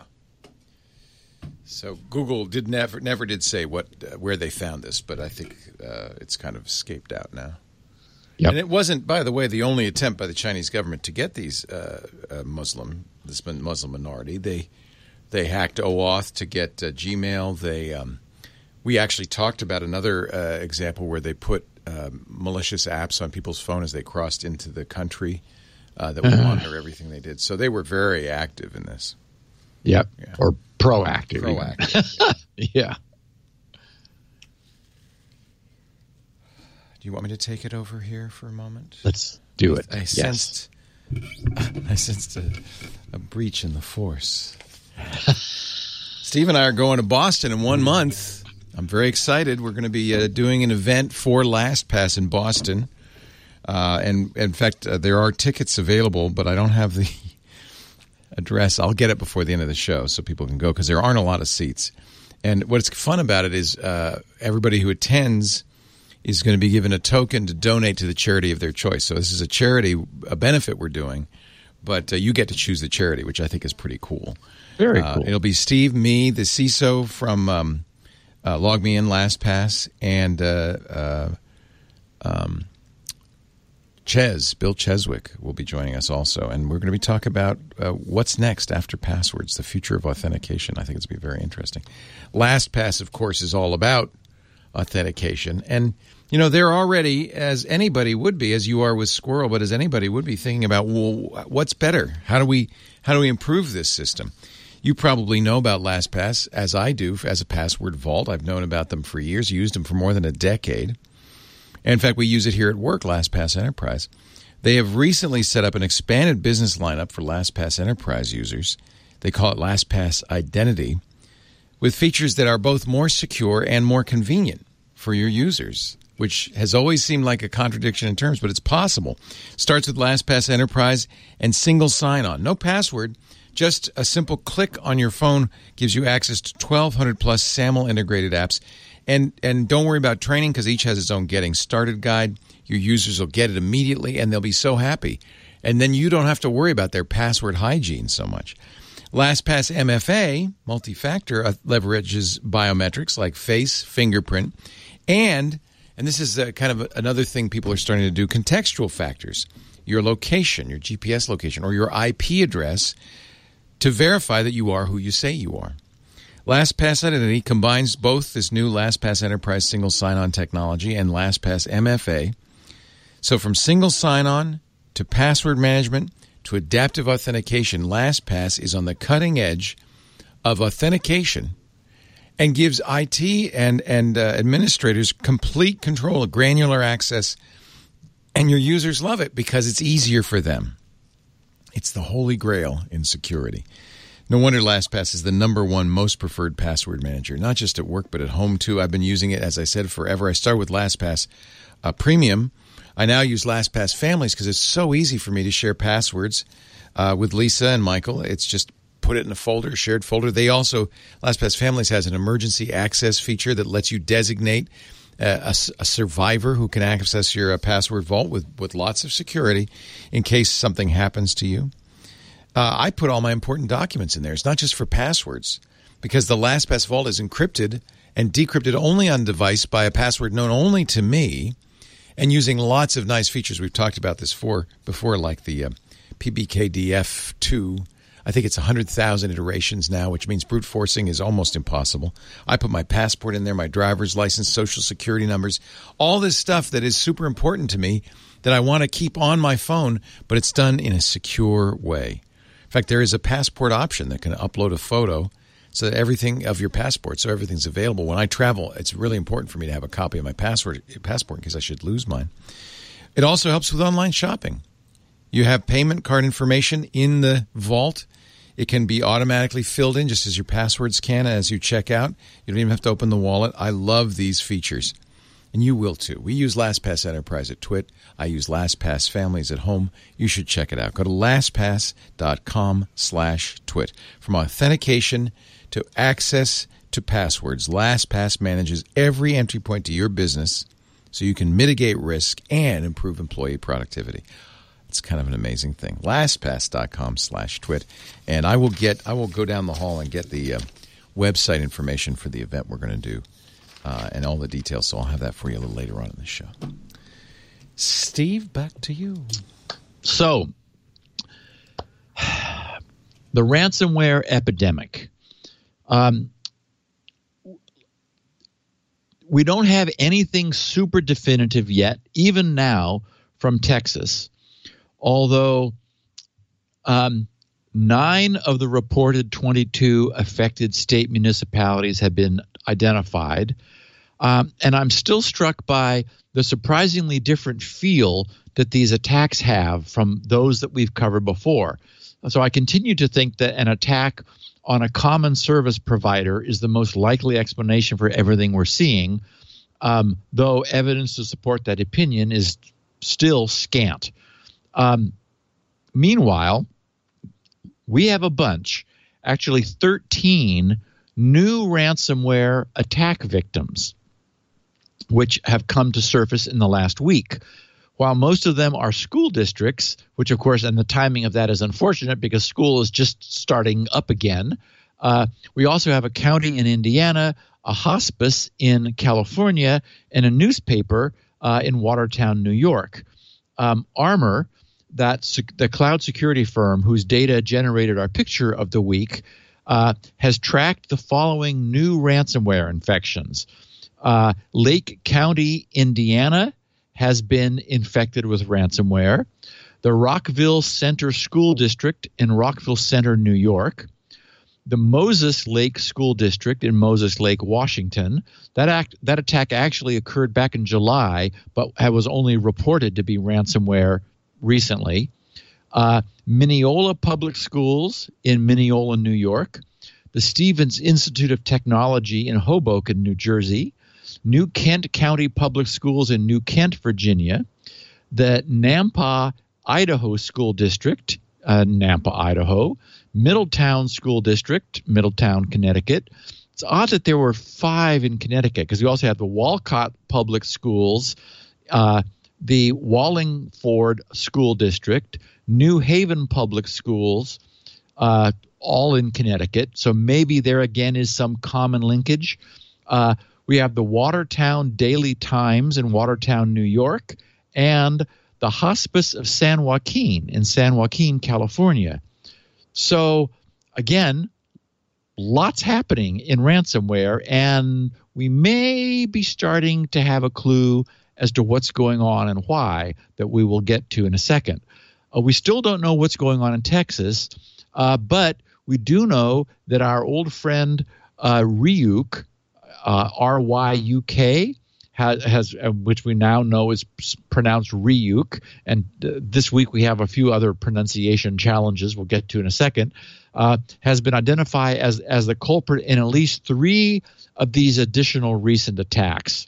So Google did never never did say what uh, where they found this, but I think uh, it's kind of escaped out now. Yep. And it wasn't, by the way, the only attempt by the Chinese government to get these uh, uh, Muslim this Muslim minority. They they hacked OAuth to get uh, Gmail. They um, We actually talked about another uh, example where they put uh, malicious apps on people's phone as they crossed into the country uh, that would monitor everything they did. So they were very active in this. Yep. Yeah. Or proactive. Proactive. Yeah. Do you want me to take it over here for a moment? Let's do it. I yes. sensed, I sensed a, a breach in the force. Steve and I are going to Boston in one month. I'm very excited. We're going to be uh, doing an event for LastPass in Boston. Uh, and in fact, uh, there are tickets available, but I don't have the address. I'll get it before the end of the show so people can go because there aren't a lot of seats. And what's fun about it is uh, everybody who attends is going to be given a token to donate to the charity of their choice. So this is a charity, a benefit we're doing, but uh, you get to choose the charity, which I think is pretty cool. Very uh, cool. It'll be Steve, me, the C I S O from um, uh, Log Me In LastPass, and uh, uh, um, Ches, Bill Cheswick will be joining us also. And we're going to be talking about uh, what's next after passwords, the future of authentication. I think it's going to be very interesting. LastPass, of course, is all about authentication. And, you know, they're already, as anybody would be, as you are with Squirrel, but as anybody would be thinking about, well, what's better? How do we how do we improve this system? You probably know about LastPass, as I do, as a password vault. I've known about them for years, used them for more than a decade. And in fact, we use it here at work, LastPass Enterprise. They have recently set up an expanded business lineup for LastPass Enterprise users. They call it LastPass Identity, with features that are both more secure and more convenient for your users, which has always seemed like a contradiction in terms, but it's possible. Starts with LastPass Enterprise and single sign-on. No password, just a simple click on your phone gives you access to twelve hundred plus SAML integrated apps. And and don't worry about training because each has its own getting started guide. Your users will get it immediately and they'll be so happy. And then you don't have to worry about their password hygiene so much. LastPass M F A, multi-factor, uh, leverages biometrics like face, fingerprint, and, and this is uh, kind of another thing people are starting to do, contextual factors, your location, your G P S location, or your I P address to verify that you are who you say you are. LastPass Identity combines both this new LastPass Enterprise single sign-on technology and LastPass M F A. So from single sign-on to password management to adaptive authentication, LastPass is on the cutting edge of authentication and gives I T and, and uh, administrators complete control, granular access, and your users love it because it's easier for them. It's the holy grail in security. No wonder LastPass is the number one most preferred password manager, not just at work but at home too. I've been using it, as I said, forever. I started with LastPass uh, Premium. I now use LastPass Families because it's so easy for me to share passwords uh, with Lisa and Michael. It's just put it in a folder, a shared folder. They also, LastPass Families has an emergency access feature that lets you designate uh, a, a survivor who can access your uh, password vault with, with lots of security in case something happens to you. Uh, I put all my important documents in there. It's not just for passwords because the LastPass Vault is encrypted and decrypted only on device by a password known only to me and using lots of nice features. We've talked about this for, before, like the uh, P B K D F two. I think it's one hundred thousand iterations now, which means brute forcing is almost impossible. I put my passport in there, my driver's license, social security numbers, all this stuff that is super important to me that I want to keep on my phone, but it's done in a secure way. In fact, there is a passport option that can upload a photo so that everything of your passport, so everything's available. When I travel, it's really important for me to have a copy of my passport, passport in case I should lose mine. It also helps with online shopping. You have payment card information in the vault. It can be automatically filled in just as your passwords can as you check out. You don't even have to open the wallet. I love these features. And you will too. We use LastPass Enterprise at Twit. I use LastPass Families at home. You should check it out. Go to LastPass.com slash Twit. From authentication to access to passwords, LastPass manages every entry point to your business so you can mitigate risk and improve employee productivity. It's kind of an amazing thing. LastPass.com slash Twit. And I will get, I will go down the hall and get the uh, website information for the event we're going to do. Uh, and all the details, so I'll have that for you a little later on in the show. Steve, back to you. So, the ransomware epidemic. Um, we don't have anything super definitive yet, even now, from Texas, although um, nine of the reported twenty-two affected state municipalities have been identified. Um, and I'm still struck by the surprisingly different feel that these attacks have from those that we've covered before. So I continue to think that an attack on a common service provider is the most likely explanation for everything we're seeing, um, though evidence to support that opinion is still scant. Um, meanwhile, we have a bunch, actually thirteen new ransomware attack victims, which have come to surface in the last week. While most of them are school districts, which of course, and the timing of that is unfortunate because school is just starting up again. Uh, we also have a county in Indiana, a hospice in California, and a newspaper uh, in Watertown, New York. Um, Armor, that sec- the cloud security firm whose data generated our picture of the week, uh, has tracked the following new ransomware infections. Uh, Lake County, Indiana, has been infected with ransomware. The Rockville Center School District in Rockville Center, New York. The Moses Lake School District in Moses Lake, Washington. That act, that attack actually occurred back in July, but was only reported to be ransomware recently. Uh, Mineola Public Schools in Mineola, New York. The Stevens Institute of Technology in Hoboken, New Jersey. New Kent County Public Schools in New Kent, Virginia, the Nampa, Idaho School District, uh, Nampa, Idaho, Middletown School District, Middletown, Connecticut. It's odd that there were five in Connecticut because we also have the Walcott Public Schools, uh, the Wallingford School District, New Haven Public Schools, uh, all in Connecticut. So maybe there again is some common linkage. Uh, We have the Watertown Daily Times in Watertown, New York, and the Hospice of San Joaquin in San Joaquin, California. So, again, lots happening in ransomware, and we may be starting to have a clue as to what's going on and why that we will get to in a second. Uh, we still don't know what's going on in Texas, uh, but we do know that our old friend uh, Ryuk, Uh, R Y U K, has, has uh, which we now know is pronounced Ryuk, and uh, this week we have a few other pronunciation challenges we'll get to in a second, uh, has been identified as, as the culprit in at least three of these additional recent attacks.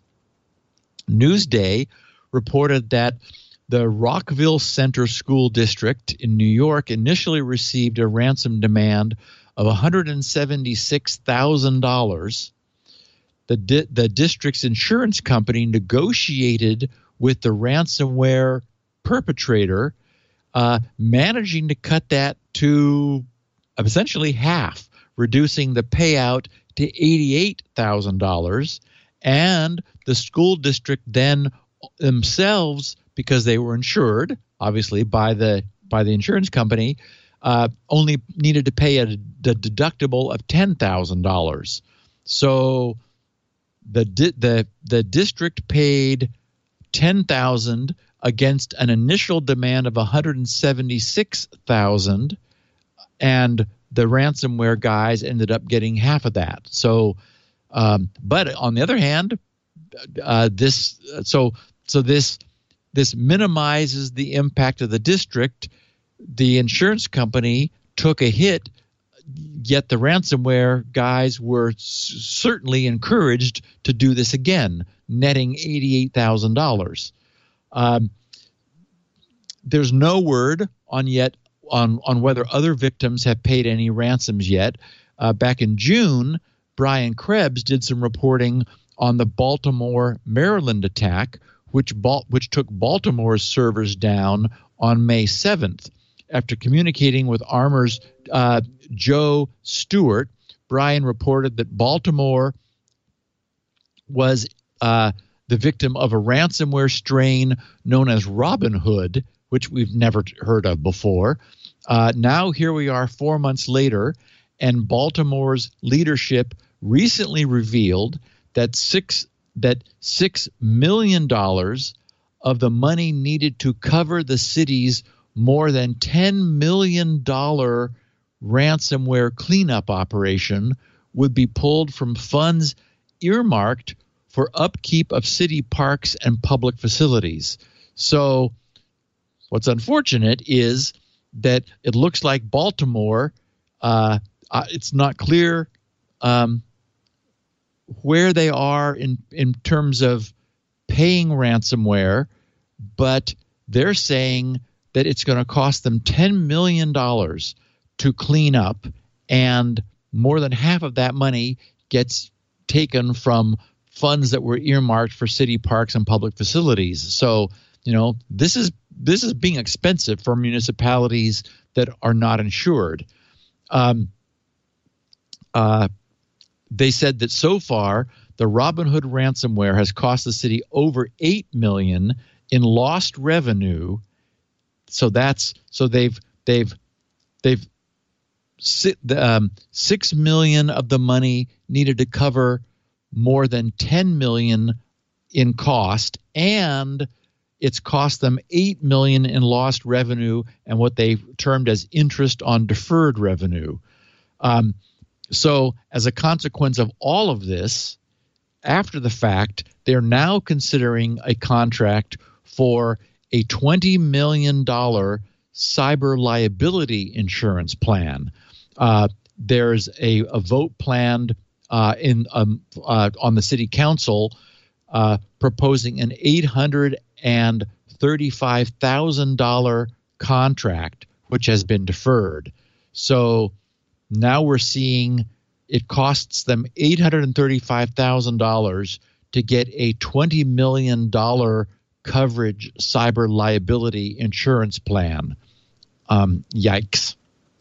Newsday reported that the Rockville Center School District in New York initially received a ransom demand of one hundred seventy-six thousand dollars. The, di- the district's insurance company negotiated with the ransomware perpetrator, uh, managing to cut that to essentially half, reducing the payout to eighty-eight thousand dollars. And the school district then themselves, because they were insured, obviously, by the by the insurance company, uh, only needed to pay a, a deductible of ten thousand dollars. So The di- the the district paid ten thousand against an initial demand of one hundred seventy-six thousand, and the ransomware guys ended up getting half of that. So, um, but on the other hand, uh, this so so this this minimizes the impact of the district. The insurance company took a hit. Yet the ransomware guys were c- certainly encouraged to do this again, netting eighty-eight thousand dollars. Um, there's no word on yet on, on whether other victims have paid any ransoms yet. Uh, back in June, Brian Krebs did some reporting on the Baltimore, Maryland attack, which Bal- which took Baltimore's servers down on May seventh. After communicating with Armor's uh, Joe Stewart, Brian reported that Baltimore was uh, the victim of a ransomware strain known as Robinhood, which we've never heard of before. Uh, now here we are four months later, and Baltimore's leadership recently revealed that six that six million dollars of the money needed to cover the city's more than ten million dollars ransomware cleanup operation would be pulled from funds earmarked for upkeep of city parks and public facilities. So what's unfortunate is that it looks like Baltimore, uh, uh, it's not clear um, where they are in, in terms of paying ransomware, but they're saying that it's going to cost them ten million dollars to clean up, and more than half of that money gets taken from funds that were earmarked for city parks and public facilities. So, you know, this is this is being expensive for municipalities that are not insured. Um, uh, they said that so far, the Robinhood ransomware has cost the city over eight million dollars in lost revenue. So that's so they've they've they've um, six million dollars of the money needed to cover more than ten million dollars in cost, and it's cost them eight million dollars in lost revenue and what they termed as interest on deferred revenue. Um, so as a consequence of all of this, after the fact, they're now considering a contract for a twenty million dollars cyber liability insurance plan. Uh, there's a, a vote planned uh, in um, uh, on the city council uh, proposing an eight hundred thirty-five thousand dollars contract, which has been deferred. So now we're seeing it costs them eight hundred thirty-five thousand dollars to get a twenty million dollars coverage cyber liability insurance plan. Um, yikes.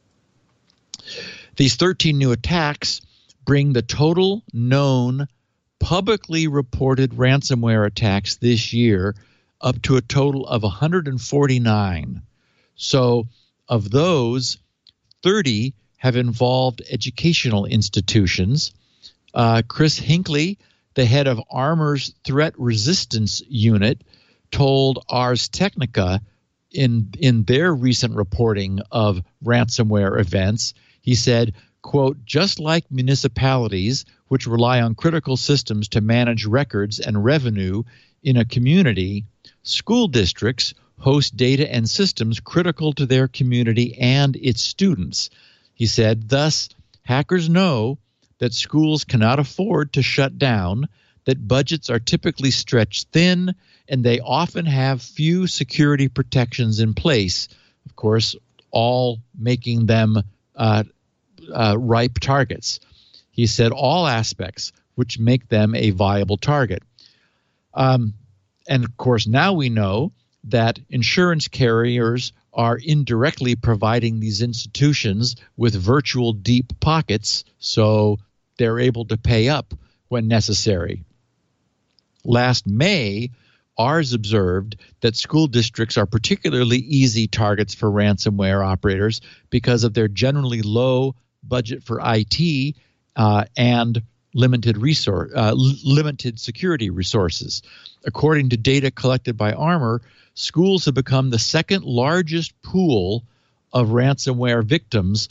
These thirteen new attacks bring the total known publicly reported ransomware attacks this year up to a total of one hundred forty-nine. So of those, thirty have involved educational institutions. Uh, Chris Hinckley, the head of Armor's Threat Resistance Unit, told Ars Technica in, in their recent reporting of ransomware events, he said, quote, just like municipalities, which rely on critical systems to manage records and revenue in a community, school districts host data and systems critical to their community and its students. He said, thus, hackers know that schools cannot afford to shut down, that budgets are typically stretched thin, and they often have few security protections in place, of course, all making them uh, uh, ripe targets. He said all aspects which make them a viable target. Um, and, of course, now we know that insurance carriers are indirectly providing these institutions with virtual deep pockets, so they're able to pay up when necessary. Last May, Ars observed that school districts are particularly easy targets for ransomware operators because of their generally low budget for I T uh, and limited resource, uh, l- limited security resources. According to data collected by Armor, schools have become the second largest pool of ransomware victims,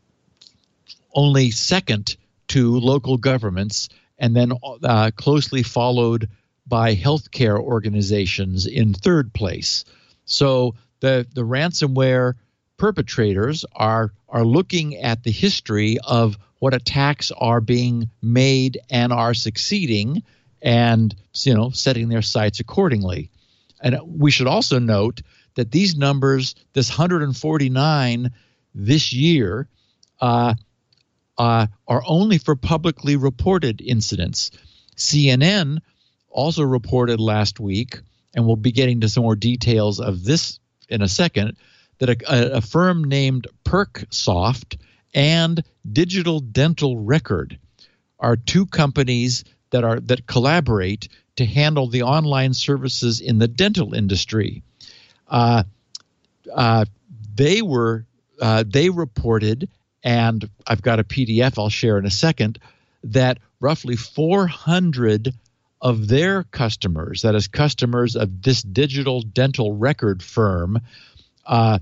only second to local governments, and then uh, closely followed by healthcare organizations in third place. So the, the ransomware perpetrators are, are looking at the history of what attacks are being made and are succeeding, and you know, setting their sights accordingly. And we should also note that these numbers, this one hundred forty-nine this year, uh, uh, are only for publicly reported incidents. C N N also reported last week, and we'll be getting to some more details of this in a second, that a, a firm named PerkSoft and Digital Dental Record are two companies that are that collaborate to handle the online services in the dental industry. Uh, uh, they were uh, they reported, and I've got a P D F I'll share in a second, that roughly four hundred of their customers, that is, customers of this digital dental record firm, uh,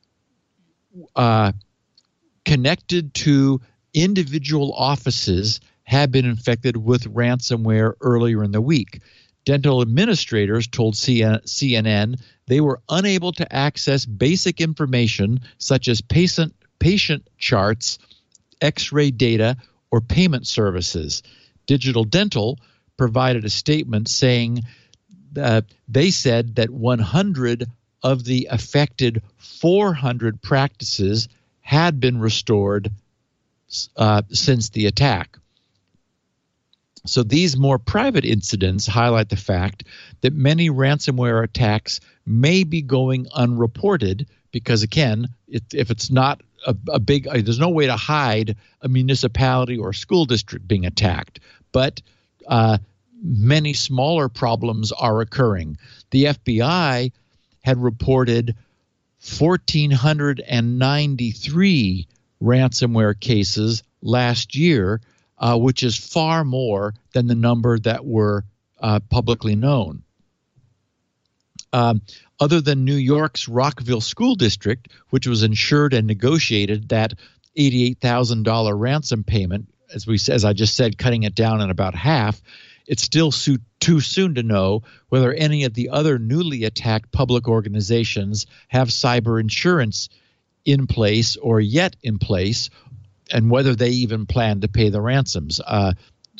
uh, connected to individual offices have been infected with ransomware earlier in the week. Dental administrators told C N N they were unable to access basic information such as patient, patient charts, x-ray data, or payment services. Digital Dental provided a statement saying that they said that one hundred of the affected four hundred practices had been restored uh, since the attack. So these more private incidents highlight the fact that many ransomware attacks may be going unreported because, again, it, if it's not a, a big – there's no way to hide a municipality or school district being attacked. But uh, many smaller problems are occurring. The F B I had reported one thousand four hundred ninety-three ransomware cases last year, Uh, which is far more than the number that were uh, publicly known. Um, other than New York's Rockville School District, which was insured and negotiated that eighty-eight thousand dollars ransom payment, as we as I just said, cutting it down in about half, it's still so, too soon to know whether any of the other newly attacked public organizations have cyber insurance in place or yet in place, and whether they even plan to pay the ransoms. Uh,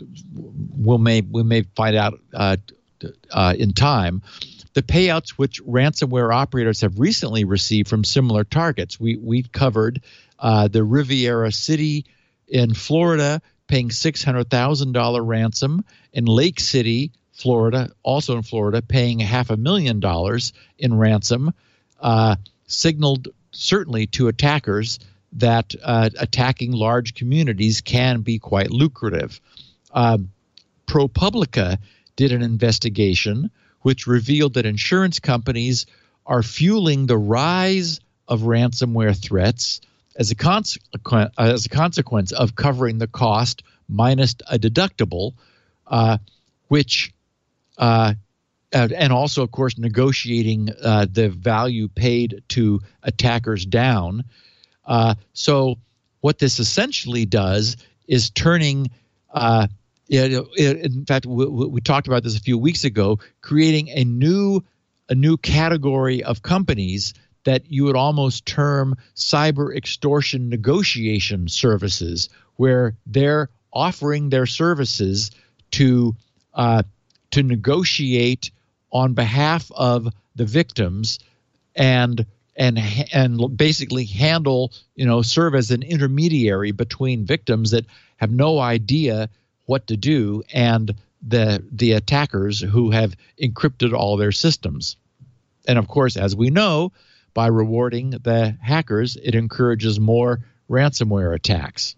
we'll may, we may find out uh, uh, in time. The payouts which ransomware operators have recently received from similar targets. We, we've covered uh, the Riviera City in Florida paying six hundred thousand dollars ransom, and Lake City, Florida, also in Florida, paying half a million dollars in ransom, uh, signaled certainly to attackers that uh, attacking large communities can be quite lucrative. Uh, ProPublica did an investigation which revealed that insurance companies are fueling the rise of ransomware threats as a, consequence, as a consequence of covering the cost minus a deductible, uh, which uh, and also, of course, negotiating uh, the value paid to attackers down. Uh, so what this essentially does is turning uh, it, it, in fact, we, we talked about this a few weeks ago, creating a new a new category of companies that you would almost term cyber extortion negotiation services, where they're offering their services to uh, to negotiate on behalf of the victims and and and basically handle, you know, serve as an intermediary between victims that have no idea what to do and the the attackers who have encrypted all their systems. And of course, as we know, by rewarding the hackers, it encourages more ransomware attacks.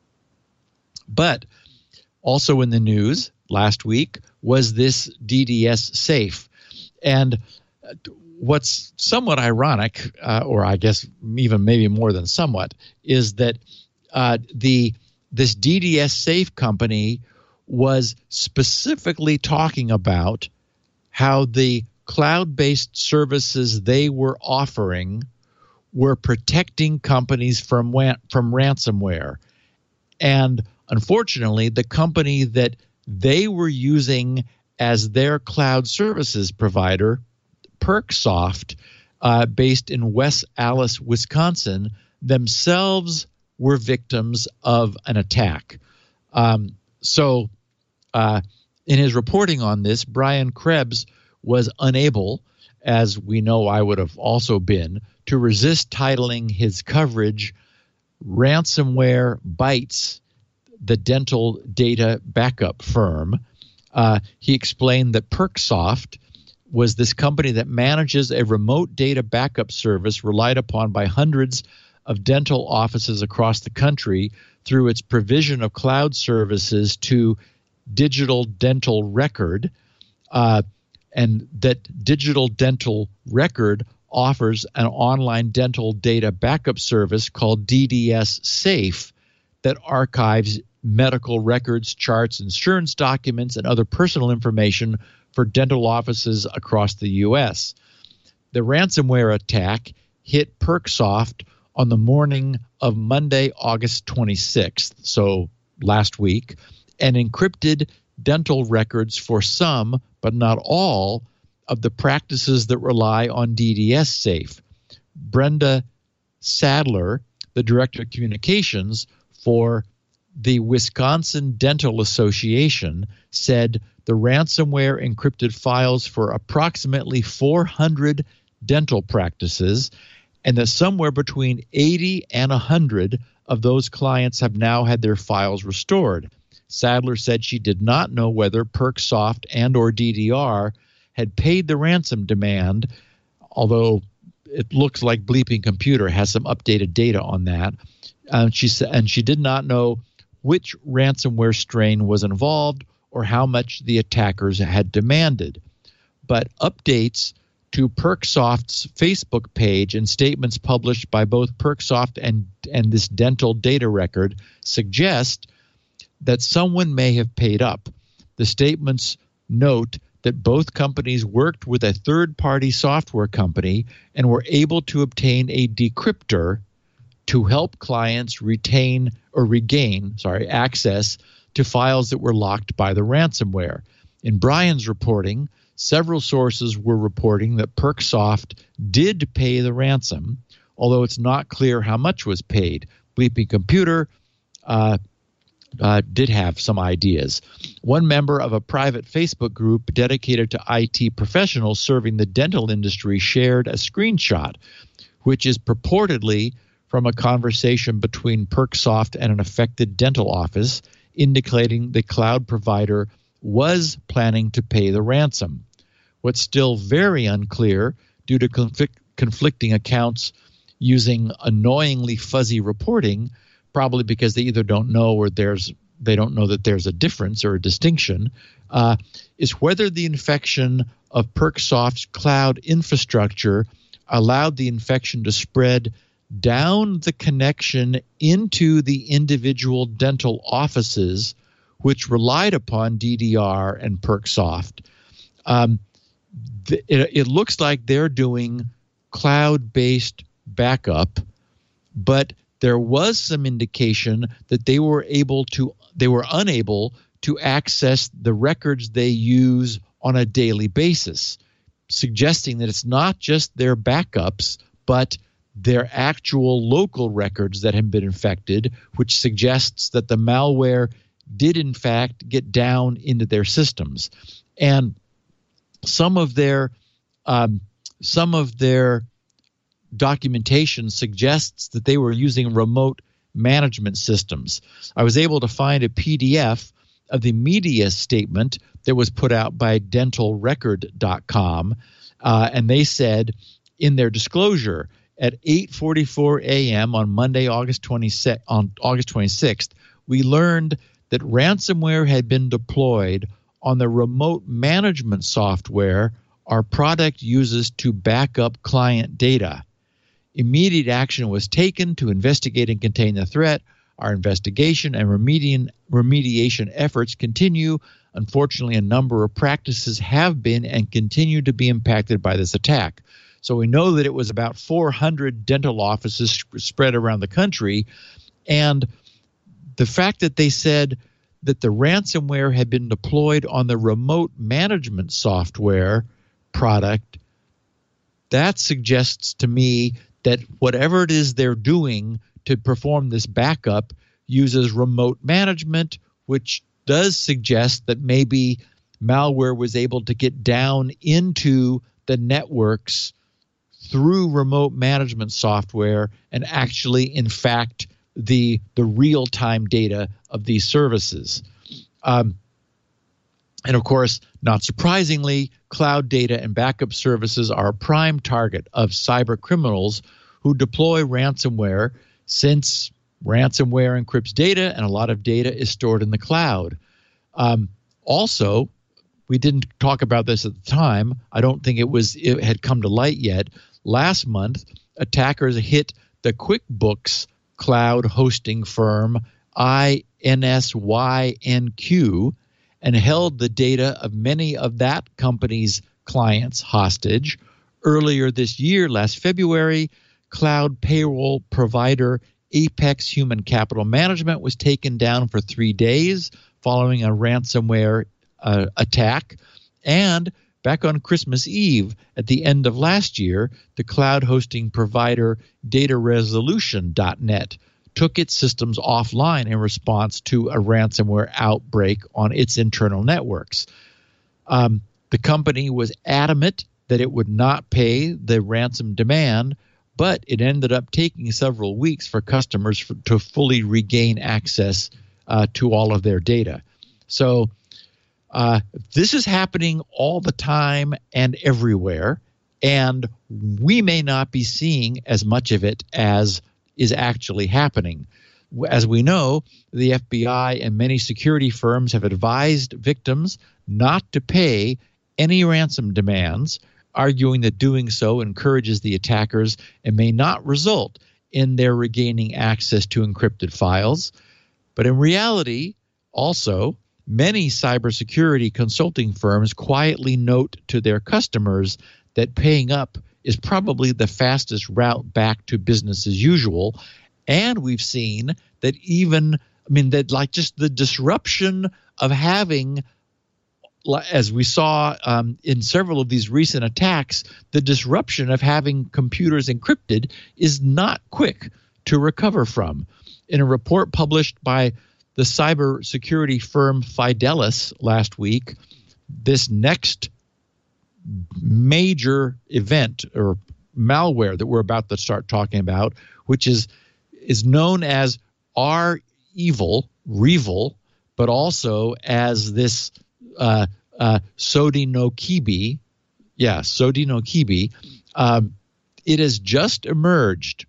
But also in the news last week was this D D S safe. And what's somewhat ironic, uh, or I guess even maybe more than somewhat, is that uh, the this D D S safe company was specifically talking about how the cloud-based services they were offering were protecting companies from from ransomware. And unfortunately, the company that they were using as their cloud services provider, PerkSoft, uh, based in West Allis, Wisconsin, themselves were victims of an attack. Um, so uh, in his reporting on this, Brian Krebs was unable, as we know I would have also been, to resist titling his coverage Ransomware Bites, the dental data backup firm. Uh, he explained that PerkSoft was this company that manages a remote data backup service relied upon by hundreds of dental offices across the country through its provision of cloud services to Digital Dental Record, uh, and that Digital Dental Record offers an online dental data backup service called D D S Safe that archives medical records, charts, insurance documents, and other personal information for dental offices across the U S. The ransomware attack hit PerkSoft on the morning of Monday, August twenty-sixth, so last week, and encrypted dental records for some, but not all, of the practices that rely on D D S Safe. Brenda Sadler, the Director of Communications for the Wisconsin Dental Association, said the ransomware encrypted files for approximately four hundred dental practices, and that somewhere between eighty and one hundred of those clients have now had their files restored. Sadler said she did not know whether PerkSoft and or D D R had paid the ransom demand, although it looks like Bleeping Computer has some updated data on that. Uh, she said, and she did not know which ransomware strain was involved or how much the attackers had demanded. But updates to PerkSoft's Facebook page and statements published by both PerkSoft and, and this dental data record suggest that someone may have paid up. The statements note that both companies worked with a third-party software company and were able to obtain a decryptor to help clients retain or regain, sorry, access to files that were locked by the ransomware. In Brian's reporting, several sources were reporting that PerkSoft did pay the ransom, although it's not clear how much was paid. Bleeping Computer uh, uh, did have some ideas. One member of a private Facebook group dedicated to I T professionals serving the dental industry shared a screenshot, which is purportedly from a conversation between PerkSoft and an affected dental office, indicating the cloud provider was planning to pay the ransom. What's still very unclear, due to conflict, conflicting accounts using annoyingly fuzzy reporting, probably because they either don't know or there's they don't know that there's a difference or a distinction, uh, is whether the infection of PerkSoft's cloud infrastructure allowed the infection to spread down the connection into the individual dental offices which relied upon D D R and PerkSoft. Um, th- it, it looks like they're doing cloud-based backup, but there was some indication that they were able to, they were unable to access the records they use on a daily basis, suggesting that it's not just their backups, but their actual local records that have been infected, which suggests that the malware did in fact get down into their systems. And some of their um, some of their documentation suggests that they were using remote management systems. I was able to find a P D F of the media statement that was put out by dental record dot com, uh, and they said in their disclosure, at eight forty-four a.m. on Monday, August twenty-sixth, on August twenty-sixth, we learned that ransomware had been deployed on the remote management software our product uses to back up client data. Immediate action was taken to investigate and contain the threat. Our investigation and remediation, remediation efforts continue. Unfortunately, a number of practices have been and continue to be impacted by this attack. So we know that it was about four hundred dental offices spread around the country. And the fact that they said that the ransomware had been deployed on the remote management software product, that suggests to me that whatever it is they're doing to perform this backup uses remote management, which does suggest that maybe malware was able to get down into the networks through remote management software and actually infect the the real-time data of these services. Um, and of course, not surprisingly, cloud data and backup services are a prime target of cyber criminals who deploy ransomware, since ransomware encrypts data and a lot of data is stored in the cloud. Um, also, we didn't talk about this at the time. I don't think it was it had come to light yet. Last month, attackers hit the QuickBooks cloud hosting firm I N S Y N Q, and held the data of many of that company's clients hostage. Earlier this year, last February, cloud payroll provider Apex Human Capital Management was taken down for three days following a ransomware uh, attack. And back on Christmas Eve, at the end of last year, the cloud hosting provider data resolution dot net took its systems offline in response to a ransomware outbreak on its internal networks. Um, the company was adamant that it would not pay the ransom demand, but it ended up taking several weeks for customers for, to fully regain access uh, to all of their data. So uh, this is happening all the time and everywhere, and we may not be seeing as much of it as is actually happening. As we know, the F B I and many security firms have advised victims not to pay any ransom demands, arguing that doing so encourages the attackers and may not result in their regaining access to encrypted files. But in reality, also, many cybersecurity consulting firms quietly note to their customers that paying up is probably the fastest route back to business as usual. And we've seen that even, I mean, that like just the disruption of having, as we saw um, in several of these recent attacks, the disruption of having computers encrypted is not quick to recover from. In a report published by the cybersecurity firm Fidelis last week, this next major event or malware that we're about to start talking about, which is is known as R-Evil, Revil, but also as this uh, uh, Sodinokibi, yeah, Sodinokibi, um, it has just emerged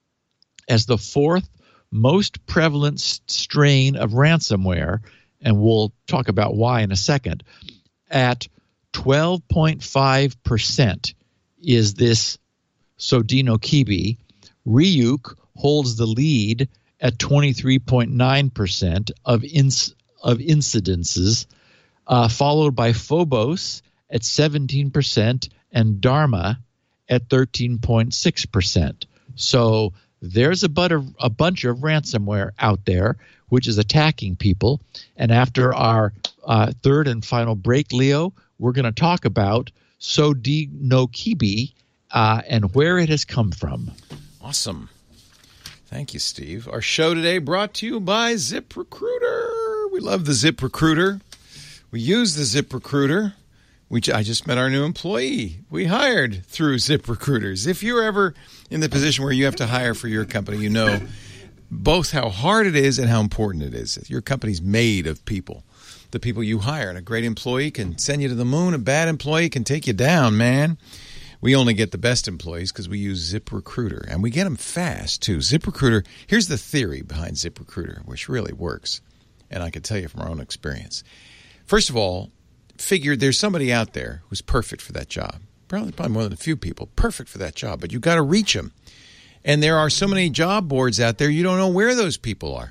as the fourth most prevalent strain of ransomware, and we'll talk about why in a second. At twelve point five percent is this Sodinokibi. Ryuk holds the lead at twenty-three point nine percent of inc- of incidences, uh, followed by Phobos at seventeen percent and Dharma at thirteen point six percent. So there's a, but of, a bunch of ransomware out there which is attacking people. And after our uh, third and final break, Leo, we're going to talk about Sodinokibi uh, and where it has come from. Awesome. Thank you, Steve. Our show today brought to you by ZipRecruiter. We love the ZipRecruiter. We use the ZipRecruiter. We, I just met our new employee. We hired through ZipRecruiters. If you're ever in the position where you have to hire for your company, you know both how hard it is and how important it is. Your company's made of people, the people you hire. And a great employee can send you to the moon. A bad employee can take you down, man. We only get the best employees because we use ZipRecruiter, and we get them fast, too. ZipRecruiter, here's the theory behind ZipRecruiter, which really works, and I can tell you from our own experience. First of all, figure there's somebody out there who's perfect for that job. Probably, probably more than a few people, perfect for that job, but you've got to reach them. And there are so many job boards out there, you don't know where those people are.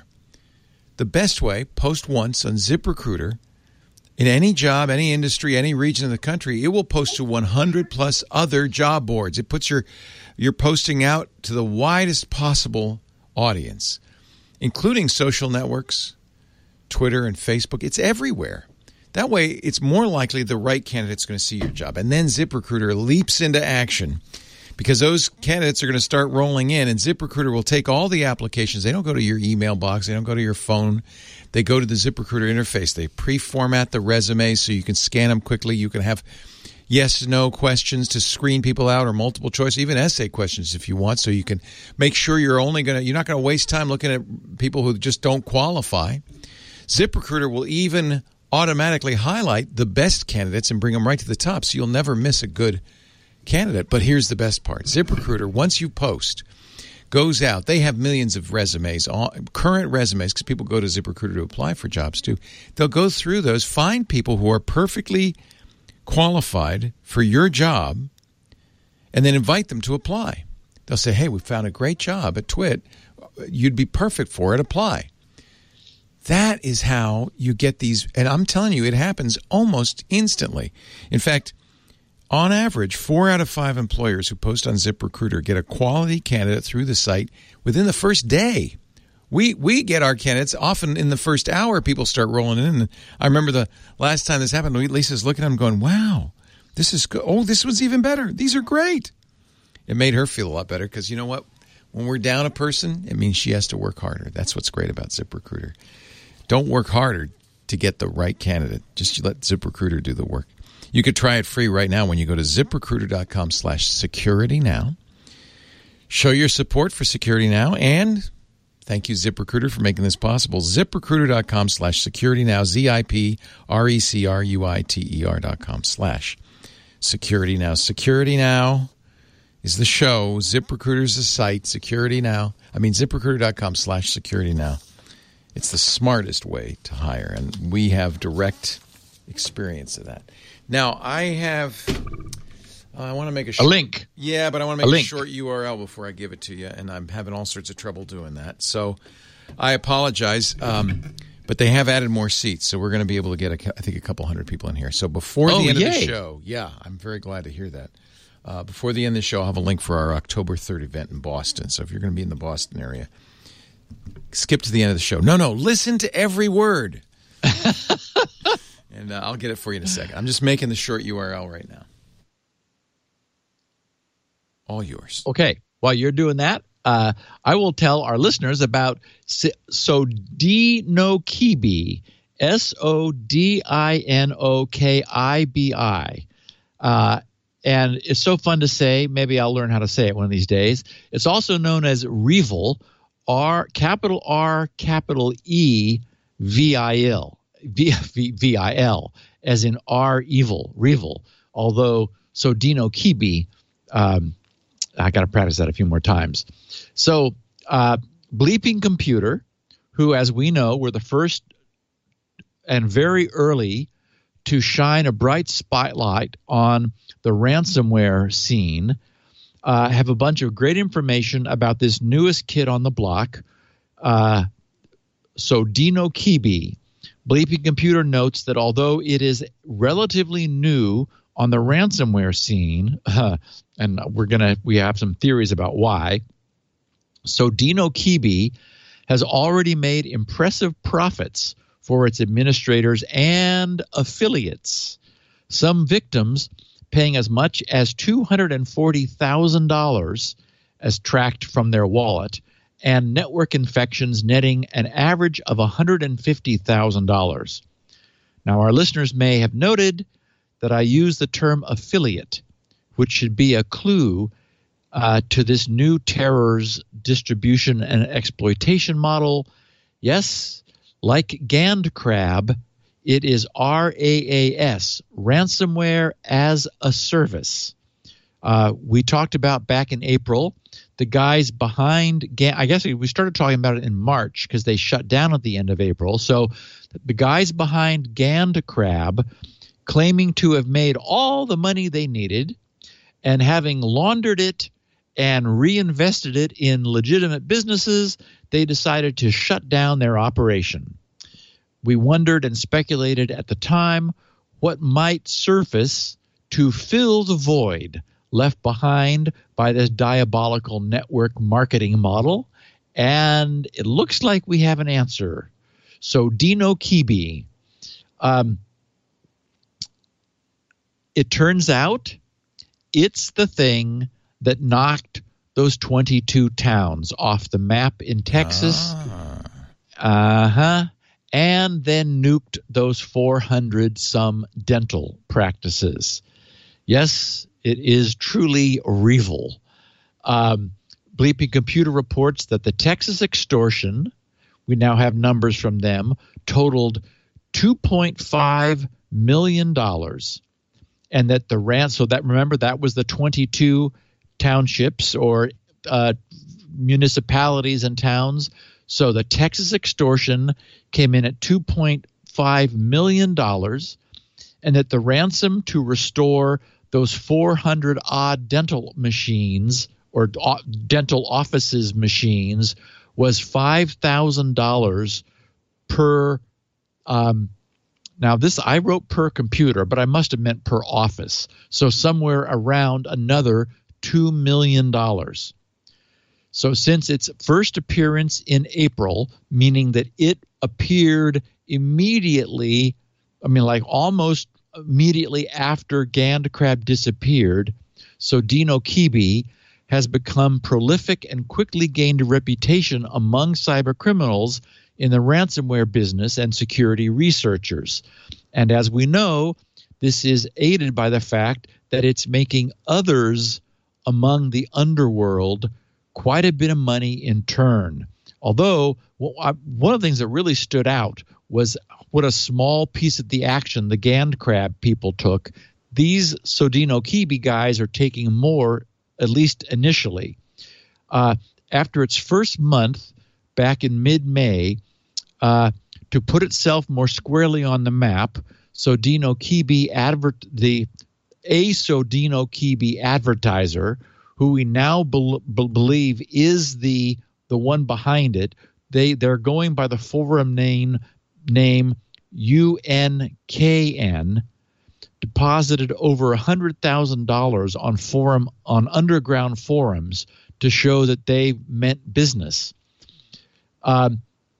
The best way, post once on ZipRecruiter. In any job, any industry, any region of the country, it will post to one hundred plus other job boards. It puts your your posting out to the widest possible audience, including social networks, Twitter and Facebook. It's everywhere. That way, it's more likely the right candidate's going to see your job. And then ZipRecruiter leaps into action because those candidates are going to start rolling in, and ZipRecruiter will take all the applications. They don't go to your email box. They don't go to your phone. They go to the ZipRecruiter interface. They pre-format the resumes so you can scan them quickly. You can have yes-no questions to screen people out or multiple choice, even essay questions if you want, so you can make sure you're only going to, you're not going to waste time looking at people who just don't qualify. ZipRecruiter will even automatically highlight the best candidates and bring them right to the top, so you'll never miss a good candidate. But here's the best part. ZipRecruiter, once you post, goes out. They have millions of resumes, current resumes, because people go to ZipRecruiter to apply for jobs too. They'll go through those, find people who are perfectly qualified for your job, and then invite them to apply. They'll say, hey, we found a great job at Twit. You'd be perfect for it. Apply. That is how you get these. And I'm telling you, it happens almost instantly. In fact, on average, four out of five employers who post on ZipRecruiter get a quality candidate through the site within the first day. We we get our candidates often in the first hour. People start rolling in. And I remember the last time this happened, Lisa's looking at them going, wow, this is good. Oh, this one's even better. These are great. It made her feel a lot better because you know what? When we're down a person, it means she has to work harder. That's what's great about ZipRecruiter. Don't work harder to get the right candidate. Just let ZipRecruiter do the work. You could try it free right now when you go to ZipRecruiter.com slash security now. Show your support for Security Now, and thank you, ZipRecruiter, for making this possible. ZipRecruiter.com slash security now, Z-I-P-R-E-C-R-U-I-T-E-R dot com slash security now. Security Now is the show. ZipRecruiter is the site. Security Now. I mean, ZipRecruiter.com slash security now. It's the smartest way to hire, and we have direct experience of that. Now, I have, uh, I want to make a, short, a link. Yeah, but I want to make a, a link. short U R L before I give it to you, and I'm having all sorts of trouble doing that. So I apologize, um, but they have added more seats, so we're going to be able to get, a, I think, a couple hundred people in here. So before oh, the end yay. of the show, yeah, I'm very glad to hear that. Uh, before the end of the show, I'll have a link for our October third event in Boston. So if you're going to be in the Boston area, skip to the end of the show. No, no, listen to every word. And uh, I'll get it for you in a second. I'm just making the short U R L right now. All yours. Okay. While you're doing that, uh, I will tell our listeners about Sodinokibi, S O D I N O K I B I. Uh, and it's so fun to say. Maybe I'll learn how to say it one of these days. It's also known as Revel, R, capital R, capital E, V I L. V, v, V I L, as in R evil, Revel. Although Sodinokibi, um, I got to practice that a few more times. So, uh, Bleeping Computer, who, as we know, were the first and very early to shine a bright spotlight on the ransomware scene, uh, have a bunch of great information about this newest kid on the block, uh, Sodinokibi. Bleeping Computer notes that although it is relatively new on the ransomware scene, uh, and we're gonna we have some theories about why, Sodinokibi has already made impressive profits for its administrators and affiliates. Some victims paying as much as two hundred forty thousand dollars as tracked from their wallet, and network infections netting an average of one hundred fifty thousand dollars. Now, our listeners may have noted that I use the term affiliate, which should be a clue uh, to this new terror's distribution and exploitation model. Yes, like GandCrab, it is R A A S, Ransomware as a Service. Uh, we talked about back in April the guys behind – I guess we started talking about it in March because they shut down at the end of April. So the guys behind GandCrab claiming to have made all the money they needed and having laundered it and reinvested it in legitimate businesses, they decided to shut down their operation. We wondered and speculated at the time what might surface to fill the void left behind by this diabolical network marketing model, and it looks like we have an answer. Sodinokibi. Um, it turns out it's the thing that knocked those twenty-two towns off the map in Texas. Ah. Uh-huh. And then nuked those four hundred some dental practices. Yes, it is truly Revel. Um, Bleeping Computer reports that the Texas extortion, we now have numbers from them, totaled two point five million dollars. And that the ran so that remember that was the twenty-two townships or uh, municipalities and towns. So the Texas extortion came in at two point five million dollars, and that the ransom to restore those four hundred odd dental machines or uh, dental offices machines was five thousand dollars per um, now this I wrote per computer, but I must have meant per office. So somewhere around another two million dollars. So since its first appearance in April, meaning that it appeared immediately, I mean, like almost immediately after GandCrab disappeared, Sodinokibi has become prolific and quickly gained a reputation among cyber criminals in the ransomware business and security researchers. And as we know, this is aided by the fact that it's making others among the underworld quite a bit of money in turn. Although one of the things that really stood out was what a small piece of the action the GandCrab people took. These Sodinokibi guys are taking more, at least initially. Uh, after its first month, back in mid-May, uh, to put itself more squarely on the map, Sodinokibi advert the a Sodinokibi advertiser, who we now be- be- believe is the the one behind it. They they're going by the forum name name U N K N. Deposited over a hundred thousand dollars on forum on underground forums to show that they meant business. Um,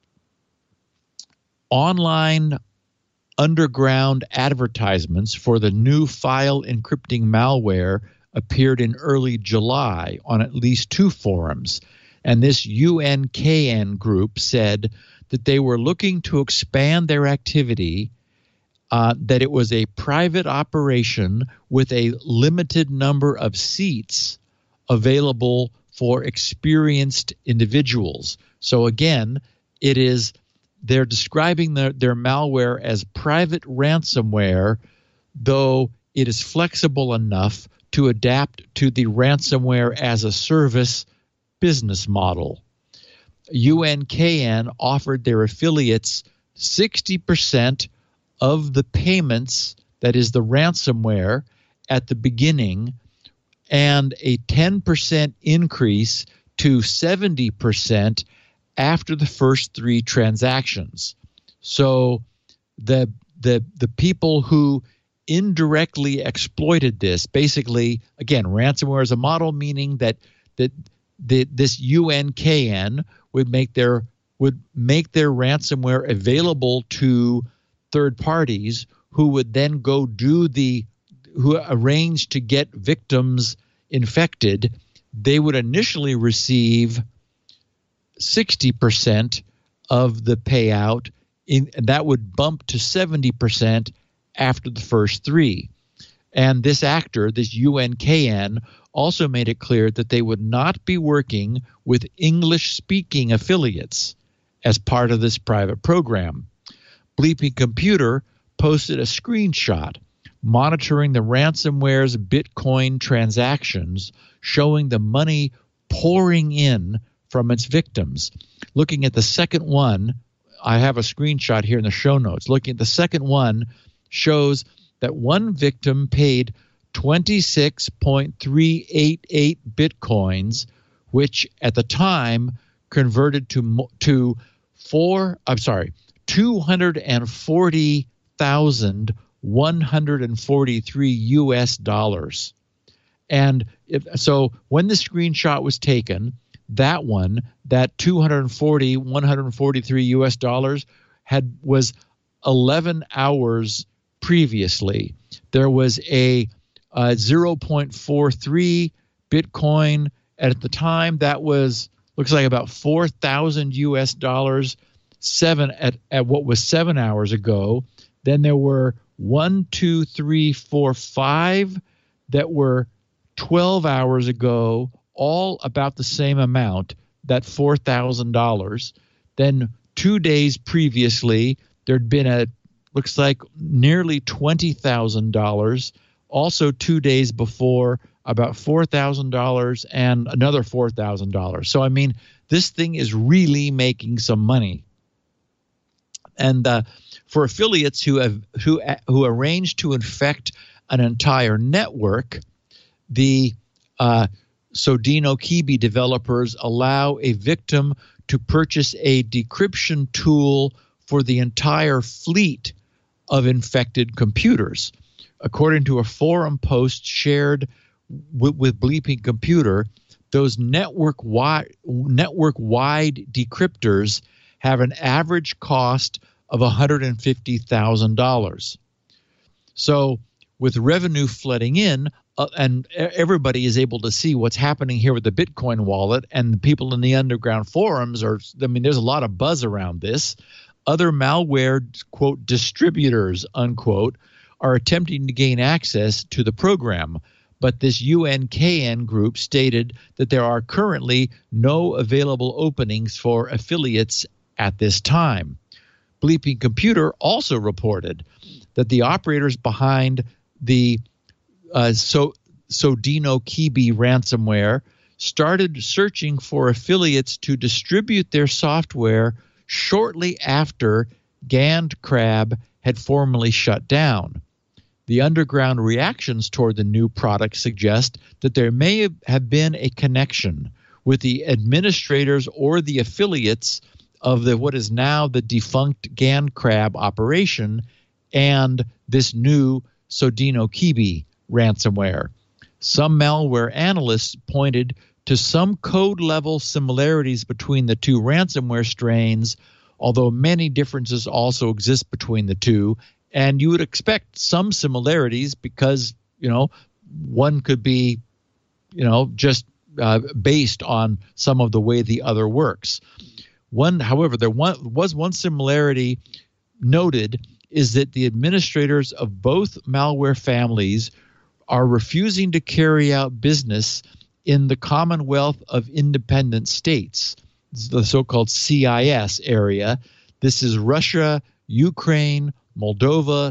online underground advertisements for the new file encrypting malware appeared in early July on at least two forums, and this U N K N group said that they were looking to expand their activity. Uh, that it was a private operation with a limited number of seats available for experienced individuals. So again, it is they're describing their, their malware as private ransomware, though it is flexible enough to adapt to the ransomware as a service business model. U N K N offered their affiliates sixty percent of the payments, that is the ransomware, at the beginning, and a ten percent increase to seventy percent after the first three transactions. So the the the people who indirectly exploited this, basically, again, ransomware is a model, meaning that that the, this U N K N would make their would make their ransomware available to third parties who would then go do the who arrange to get victims infected. They would initially receive sixty percent of the payout, in, and that would bump to seventy percent after the first three. And this actor, this U N K N, also made it clear that they would not be working with English-speaking affiliates as part of this private program. Bleeping Computer posted a screenshot monitoring the ransomware's Bitcoin transactions, showing the money pouring in from its victims. Looking at the second one, I have a screenshot here in the show notes. Looking at the second one shows that one victim paid twenty-six point three eight eight Bitcoins, which at the time converted to to four, I'm sorry, two hundred forty thousand one hundred forty-three U S dollars. And if, so when the screenshot was taken, that one, that two hundred forty, one hundred forty-three U S dollars had was eleven hours previously. There was a, a zero point four three Bitcoin at the time. That was, looks like about four thousand U S dollars. Seven at, at what was seven hours ago. Then there were one, two, three, four, five that were twelve hours ago, all about the same amount, that four thousand dollars. Then two days previously, there'd been a, looks like nearly twenty thousand dollars. Also two days before, about four thousand dollars and another four thousand dollars. So, I mean, this thing is really making some money. And uh, for affiliates who have who who arrange to infect an entire network, the uh, Sodinokibi developers allow a victim to purchase a decryption tool for the entire fleet of infected computers. According to a forum post shared with, with Bleeping Computer, those network-wide, network-wide decryptors have an average cost of one hundred fifty thousand dollars. So with revenue flooding in, uh, and everybody is able to see what's happening here with the Bitcoin wallet, and the people in the underground forums are, I mean, there's a lot of buzz around this. Other malware, quote, distributors, unquote, are attempting to gain access to the program. But this U N K N group stated that there are currently no available openings for affiliates at this time. Bleeping Computer also reported that the operators behind the uh, so Sodinokibi ransomware started searching for affiliates to distribute their software shortly after GandCrab had formally shut down. The underground reactions toward the new product suggest that there may have been a connection with the administrators or the affiliates of the what is now the defunct GandCrab operation and this new Sodinokibi ransomware. Some malware analysts pointed to some code-level similarities between the two ransomware strains, although many differences also exist between the two. And you would expect some similarities because, you know, one could be, you know, just uh, based on some of the way the other works. One, however, there one, was one similarity noted is that the administrators of both malware families are refusing to carry out business in the Commonwealth of Independent States, the so-called C I S area. This is Russia, Ukraine, Moldova,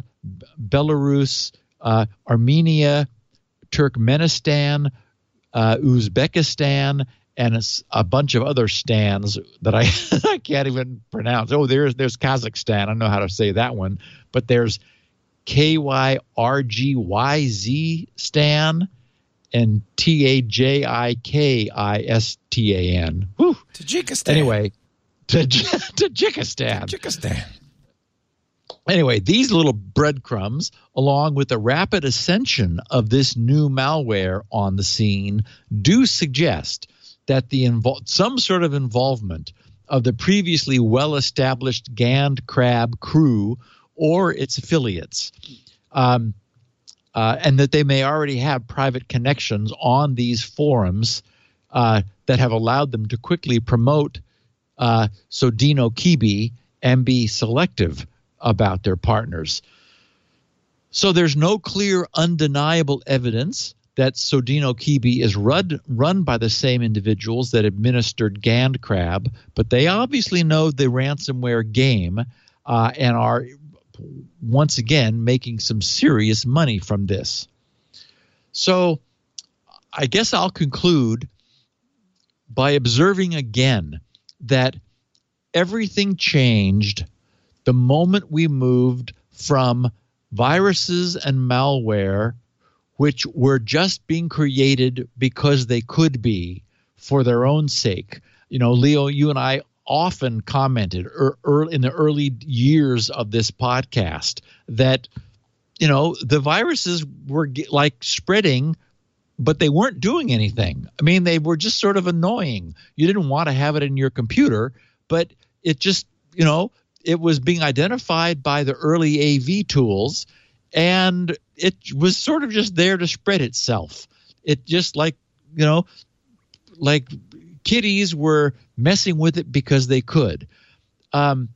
Belarus, uh, Armenia, Turkmenistan, uh, Uzbekistan, and a, a bunch of other stands that I, I can't even pronounce. Oh, there's there's Kazakhstan. I don't know how to say that one. But there's K Y R G Y Z stan and T A J I K I S T A N. Whew. Tajikistan. Anyway, Tajikistan. Tajikistan. Anyway, these little breadcrumbs, along with the rapid ascension of this new malware on the scene, do suggest that the invol- some sort of involvement of the previously well-established GandCrab crew or its affiliates, um, uh, and that they may already have private connections on these forums uh, that have allowed them to quickly promote uh, Sodinokibi and be selective about their partners. So there's no clear, undeniable evidence that Sodinokibi is run, run by the same individuals that administered GandCrab, but they obviously know the ransomware game uh, and are, once again, making some serious money from this. So I guess I'll conclude by observing again that everything changed the moment we moved from viruses and malware, which were just being created because they could be for their own sake. You know, Leo, you and I often commented er, er, in the early years of this podcast that, you know, the viruses were get, like spreading, but they weren't doing anything. I mean, they were just sort of annoying. You didn't want to have it in your computer, but it just, you know, it was being identified by the early A V tools, and it was sort of just there to spread itself. It just like, you know, like kiddies were messing with it because they could. Um,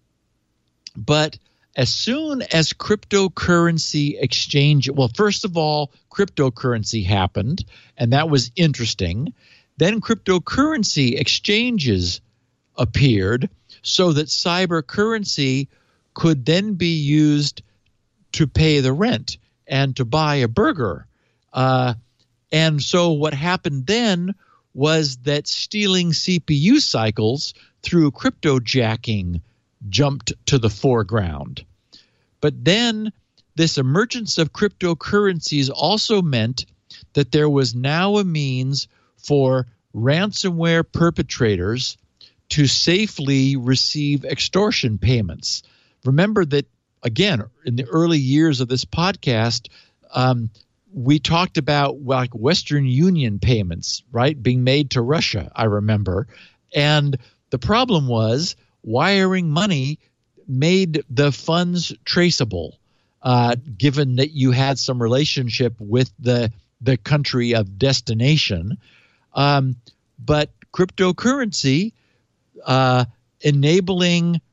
but as soon as cryptocurrency exchange, well, first of all, cryptocurrency happened, and that was interesting. Then cryptocurrency exchanges appeared, so that cyber currency could then be used to pay the rent and to buy a burger. Uh, and so what happened then was that stealing C P U cycles through cryptojacking jumped to the foreground. But then this emergence of cryptocurrencies also meant that there was now a means for ransomware perpetrators to safely receive extortion payments. Remember that, again, in the early years of this podcast, um, we talked about like Western Union payments, right, being made to Russia, I remember. And the problem was wiring money made the funds traceable, uh, given that you had some relationship with the, the country of destination. Um, but cryptocurrency uh, enabling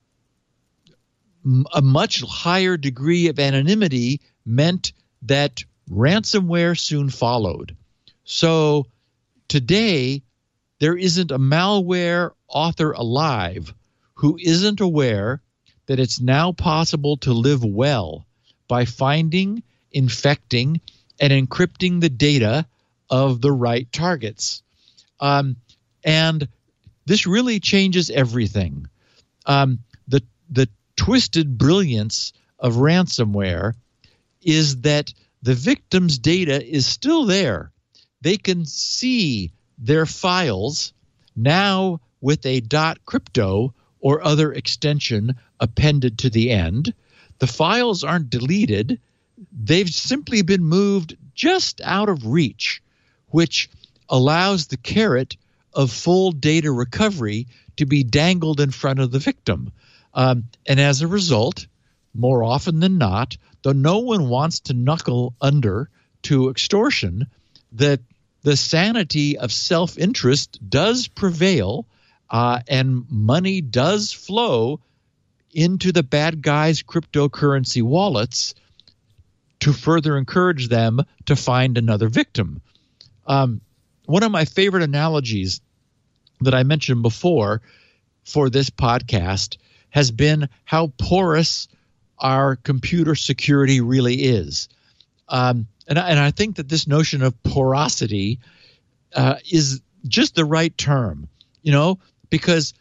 a much higher degree of anonymity meant that ransomware soon followed. So today, there isn't a malware author alive who isn't aware that it's now possible to live well by finding, infecting, and encrypting the data of the right targets. Um, and this really changes everything. Um, the the twisted brilliance of ransomware is that the victim's data is still there. They can see their files now with a .crypto or other extension appended to the end. The files aren't deleted. They've simply been moved just out of reach, which allows the carrot of full data recovery to be dangled in front of the victim. Um, and as a result, more often than not, though no one wants to knuckle under to extortion, the, the sanity of self-interest does prevail, uh, and money does flow into the bad guys' cryptocurrency wallets to further encourage them to find another victim. Um, one of my favorite analogies that I mentioned before for this podcast has been how porous our computer security really is. Um, and, I, and I think that this notion of porosity uh, is just the right term, you know, because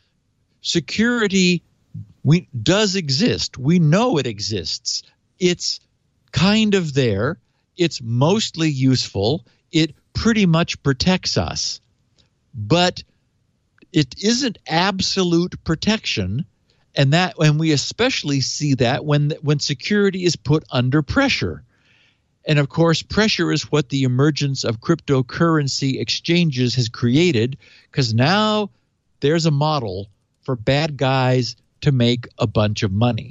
security we, does exist. We know it exists. It's kind of there. It's mostly useful. It pretty much protects us. But it isn't absolute protection. And that, and we especially see that when when security is put under pressure. And of course, pressure is what the emergence of cryptocurrency exchanges has created, because now there's a model for bad guys to make a bunch of money.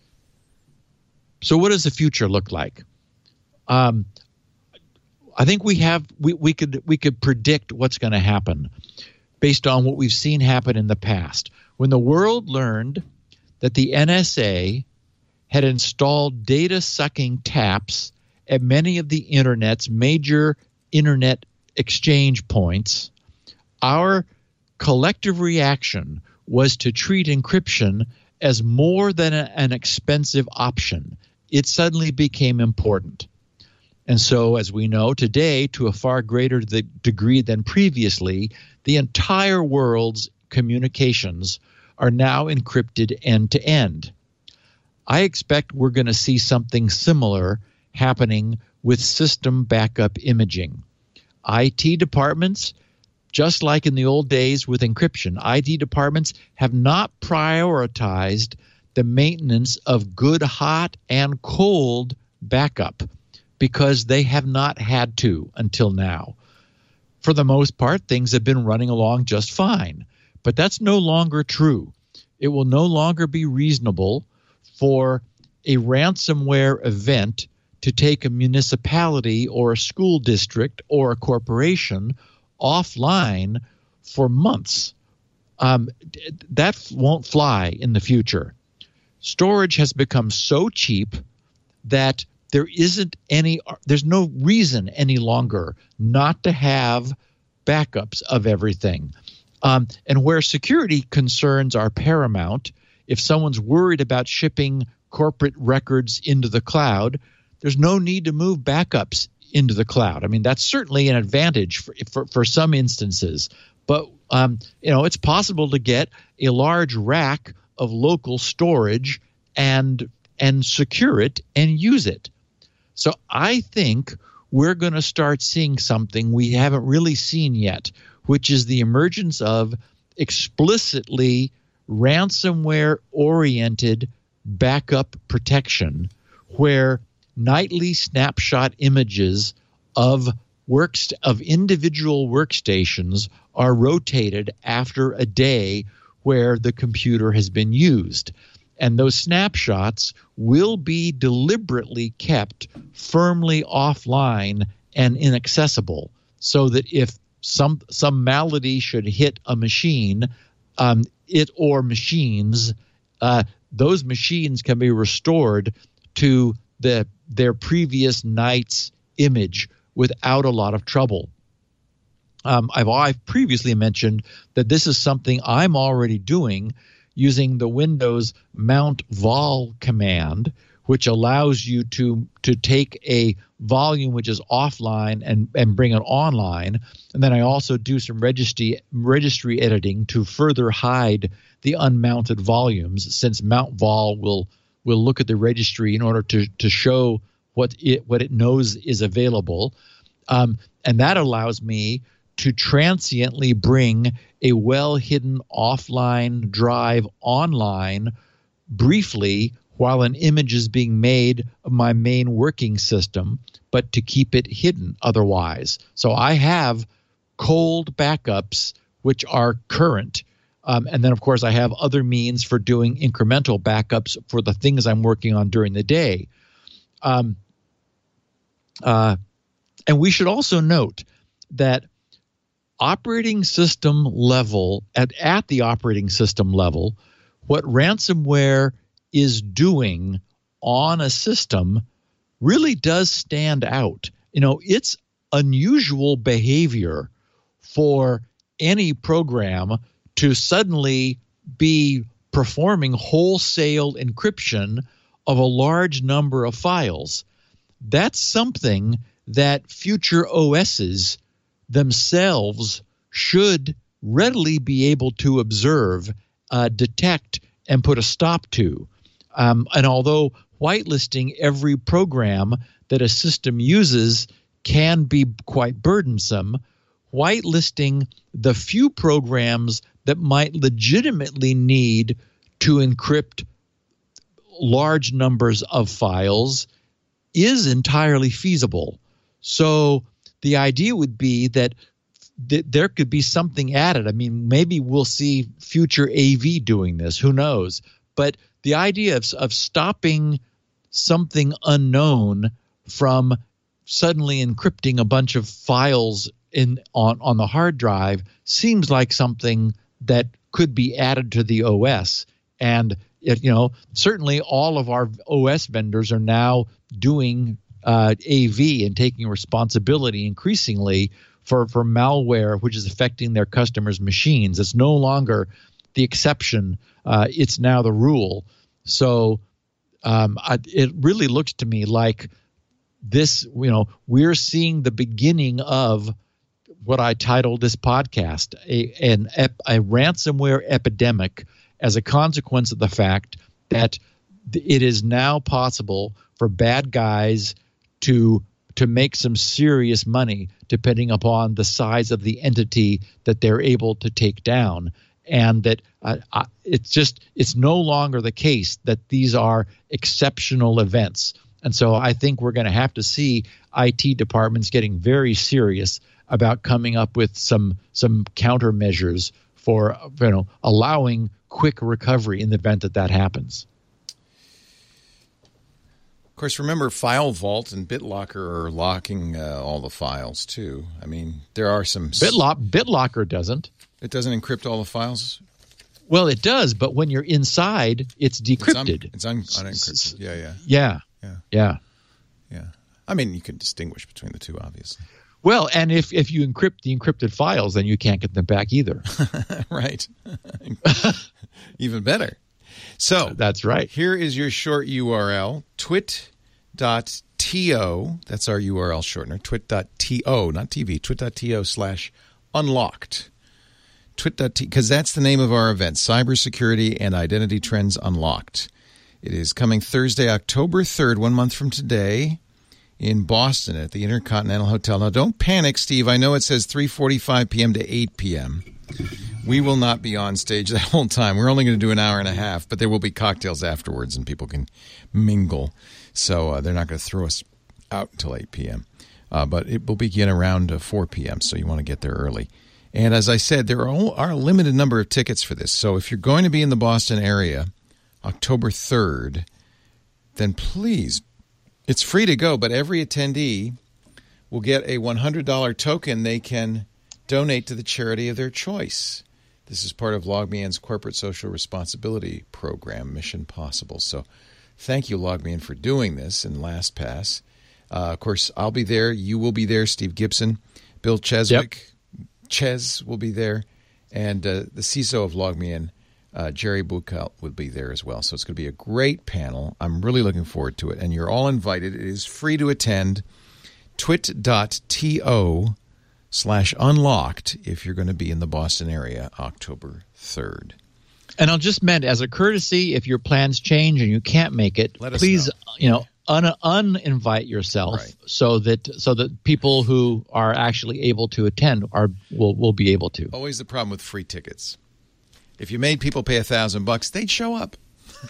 So what does the future look like? Um, I think we have we, we could we could predict what's going to happen based on what we've seen happen in the past. When the world learned that the N S A had installed data-sucking taps at many of the Internet's major Internet exchange points, our collective reaction was to treat encryption as more than a, an expensive option. It suddenly became important. And so, as we know today, to a far greater the degree than previously, the entire world's communications are now encrypted end-to-end. I expect we're going to see something similar happening with system backup imaging. I T departments, just like in the old days with encryption, I T departments have not prioritized the maintenance of good hot and cold backup because they have not had to until now. For the most part, things have been running along just fine. But that's no longer true. It will no longer be reasonable for a ransomware event to take a municipality or a school district or a corporation offline for months. Um, that won't fly in the future. Storage has become so cheap that there isn't any, there's no reason any longer not to have backups of everything. Um, and where security concerns are paramount, if someone's worried about shipping corporate records into the cloud, there's no need to move backups into the cloud. I mean, that's certainly an advantage for for, for some instances. But, um, you know, it's possible to get a large rack of local storage and and secure it and use it. So I think we're going to start seeing something we haven't really seen yet, which is the emergence of explicitly ransomware-oriented backup protection where nightly snapshot images of works of individual workstations are rotated after a day where the computer has been used. And those snapshots will be deliberately kept firmly offline and inaccessible so that if some some malady should hit a machine, um, it or machines, uh, those machines can be restored to the their previous night's image without a lot of trouble. Um, I've, I've previously mentioned that this is something I'm already doing using the Windows mount vol command, which allows you to to take a volume which is offline and, and bring it online. And then I also do some registry registry editing to further hide the unmounted volumes, since mount vol will will look at the registry in order to to show what it what it knows is available. Um, and that allows me to transiently bring a well-hidden offline drive online briefly while an image is being made of my main working system, but to keep it hidden otherwise. So I have cold backups which are current. Um, and then, of course, I have other means for doing incremental backups for the things I'm working on during the day. Um, uh, and we should also note that operating system level, at, at the operating system level, what ransomware is doing on a system really does stand out. You know, it's unusual behavior for any program to suddenly be performing wholesale encryption of a large number of files. That's something that future O Ss themselves should readily be able to observe, uh, detect, and put a stop to. Um, and although whitelisting every program that a system uses can be quite burdensome, whitelisting the few programs that might legitimately need to encrypt large numbers of files is entirely feasible. So the idea would be that th- there could be something added. I mean, maybe we'll see future A V doing this. Who knows? But the idea of, of stopping something unknown from suddenly encrypting a bunch of files in on, on the hard drive seems like something that could be added to the O S. And it, you know, certainly all of our O S vendors are now doing uh, A V and taking responsibility increasingly for, for malware which is affecting their customers' machines. It's no longer the exception. Uh, it's now the rule. So um, I, it really looks to me like this, you know, we're seeing the beginning of what I titled this podcast, a, an ep, a ransomware epidemic, as a consequence of the fact that it is now possible for bad guys to to make some serious money depending upon the size of the entity that they're able to take down. And that uh, uh, it's just it's no longer the case that these are exceptional events. And so I think we're going to have to see I T departments getting very serious about coming up with some some countermeasures for, you know, allowing quick recovery in the event that that happens. Of course, remember, File Vault and BitLocker are locking uh, all the files too. I mean, there are some. BitLock, BitLocker doesn't. It doesn't encrypt all the files? Well, it does, but when you're inside, it's decrypted. It's, un, it's un, unencrypted. Yeah, yeah. Yeah. Yeah. Yeah. Yeah. I mean, you can distinguish between the two, obviously. Well, and if, if you encrypt the encrypted files, then you can't get them back either. Right. Even better. So that's right. Here is your short U R L, twit dot to. That's our U R L shortener, twit dot to, not T V, twit dot to slash unlocked. twit dot to, because that's the name of our event, Cybersecurity and Identity Trends Unlocked. It is coming Thursday, October third, one month from today, in Boston at the Intercontinental Hotel. Now, don't panic, Steve. I know it says three forty-five p.m. to eight p.m. We will not be on stage the whole time. We're only going to do an hour and a half, but there will be cocktails afterwards and people can mingle. So uh, they're not going to throw us out until eight p.m. Uh, but it will begin around uh, four p.m., so you want to get there early. And as I said, there are, are a limited number of tickets for this. So if you're going to be in the Boston area October third, then please, it's free to go, but every attendee will get a one hundred dollars token they can donate to the charity of their choice. This is part of LogMeIn's corporate social responsibility program, Mission Possible. So thank you, LogMeIn, for doing this in LastPass. Uh, of course, I'll be there. You will be there. Steve Gibson, Bill Cheswick, yep. Ches will be there. And uh, the C I S O of LogMeIn, uh, Jerry Buchelt, will be there as well. So it's going to be a great panel. I'm really looking forward to it. And you're all invited. It is free to attend. twit.to slash unlocked if you're going to be in the Boston area October third. And I'll just mention, as a courtesy, if your plans change and you can't make it, Let us please, know. you know, un uninvite yourself, right. so that so that people who are actually able to attend are will will be able to. Always the problem with free tickets. If you made people pay a thousand bucks, they'd show up.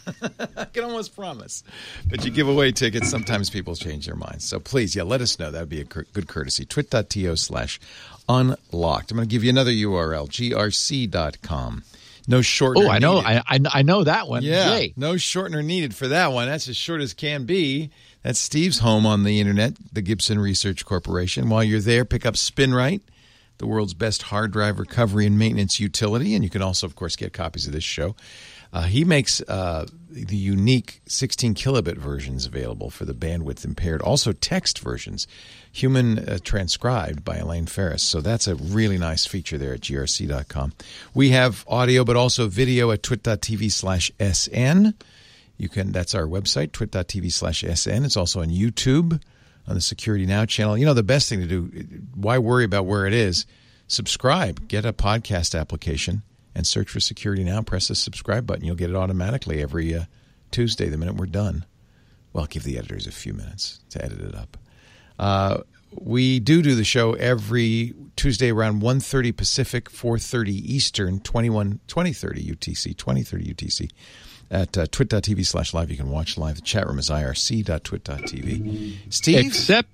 I can almost promise. But you give away tickets, sometimes people change their minds. So please, yeah, let us know. That would be a cur good courtesy. twit.to slash unlocked. I'm going to give you another U R L, G R C dot com. No shortener Oh, I know. needed. I, I I know that one. Yeah, Yay. no shortener needed for that one. That's as short as can be. That's Steve's home on the internet, the Gibson Research Corporation. While you're there, pick up SpinRite, the world's best hard drive recovery and maintenance utility. And you can also, of course, get copies of this show. Uh, he makes uh, the unique sixteen kilobit versions available for the bandwidth impaired. Also text versions, human uh, transcribed by Elaine Ferris. So that's a really nice feature there at G R C dot com. We have audio but also video at twit.tv slash SN. You can, that's our website, twit.tv slash SN. It's also on YouTube on the Security Now channel. You know, the best thing to do, why worry about where it is? Subscribe. Get a podcast application and search for Security Now. Press the subscribe button. You'll get it automatically every uh, Tuesday the minute we're done. Well, give the editors a few minutes to edit it up. Uh, we do do the show every Tuesday around one thirty Pacific, four thirty Eastern, twenty-one, twenty thirty U T C, twenty thirty U T C. At uh, twit.tv slash live. You can watch live. The chat room is I R C dot twit dot T V. Steve? Except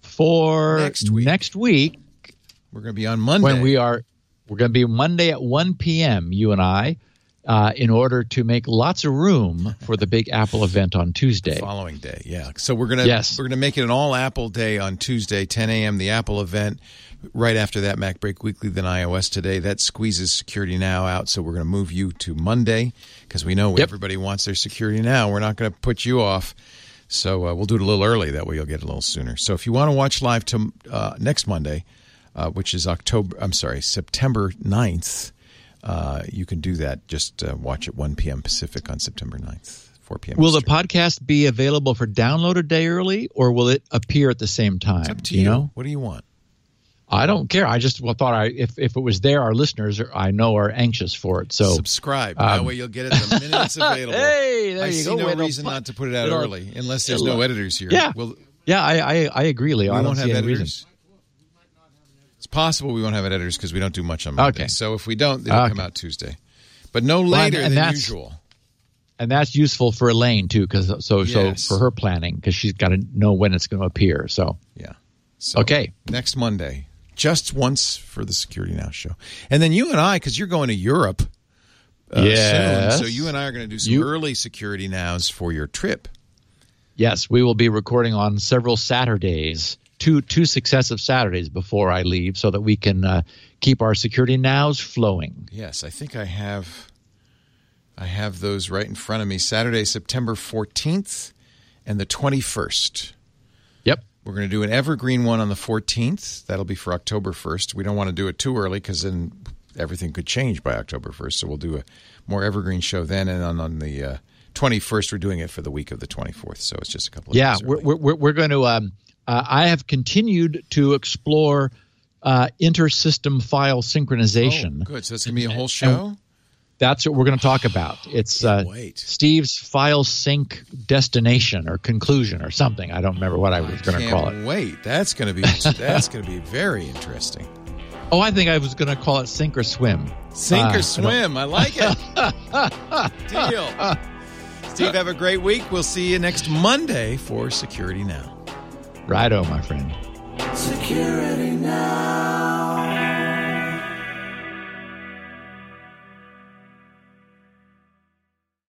for next week. Next week We're going to be on Monday. when we are, we're going to be Monday at one p.m., you and I, uh, in order to make lots of room for the big Apple event on Tuesday. The following day, yeah. So we're gonna Yes. we're gonna make it an all Apple day on Tuesday, ten a.m. The Apple event. Right after that, Mac Break Weekly, then iOS Today. That squeezes Security Now out, so we're going to move you to Monday because we know Yep. everybody wants their Security Now. We're not going to put you off, so uh, we'll do it a little early. That way, you'll get it a little sooner. So if you want to watch live to uh, next Monday, uh, which is October, I'm sorry, September ninth. Uh, you can do that. Just uh, watch at one p.m. Pacific on September ninth, four p.m. Will the Eastern. podcast be available for download a day early, or will it appear at the same time? It's up to you you. know? What do you want? I don't care. I just well, thought I if, if it was there, our listeners are, I know are anxious for it. So subscribe. um, that way you'll get it the minute it's available. Hey, there I you see go. no Wait, it'll reason pop- not to put it out it'll- early, unless there's it'll- no editors here. Yeah. We'll, Yeah, I I, I agree, Leo. we I don't won't have see any editors. reason. It's possible we won't have editors because we don't do much on Monday. Okay. So if we don't, it'll Okay. come out Tuesday, but no Well, later and- and than that's- usual. And that's useful for Elaine too, because so Yes. so for her planning, because she's got to know when it's going to appear. So Yeah. So Okay. Next Monday, just once for the Security Now show, and then you and I, because you're going to Europe. Uh, Yes. soon, so you and I are going to do some You- early Security Nows for your trip. yes, we will be recording on several Saturdays, two two successive Saturdays before I leave, so that we can uh, keep our security nows flowing. Yes, I think I have I have those right in front of me. Saturday, September fourteenth and the twenty-first. Yep. We're going to do an evergreen one on the fourteenth. That'll be for October first. We don't want to do it too early because then everything could change by October first. So we'll do a more evergreen show then. And on, on the uh, twenty-first, we're doing it for the week of the twenty-fourth. So it's just a couple of Yeah, days we're, early. we're we're going to. Um, uh, I have continued to explore uh, inter-system file synchronization. Oh, good. So it's going to be a whole show? That's what we're going to talk about. It's uh, Can't wait. Steve's file sync destination or conclusion or something. I don't remember what I was going to call it. Can't wait. That's going to be that's going to be very interesting. Oh, I think I was going to call it sink or swim. Sink Uh, or swim. I, I like it. Deal. Steve, have a great week. We'll see you next Monday for Security Now. Righto, my friend. Security Now.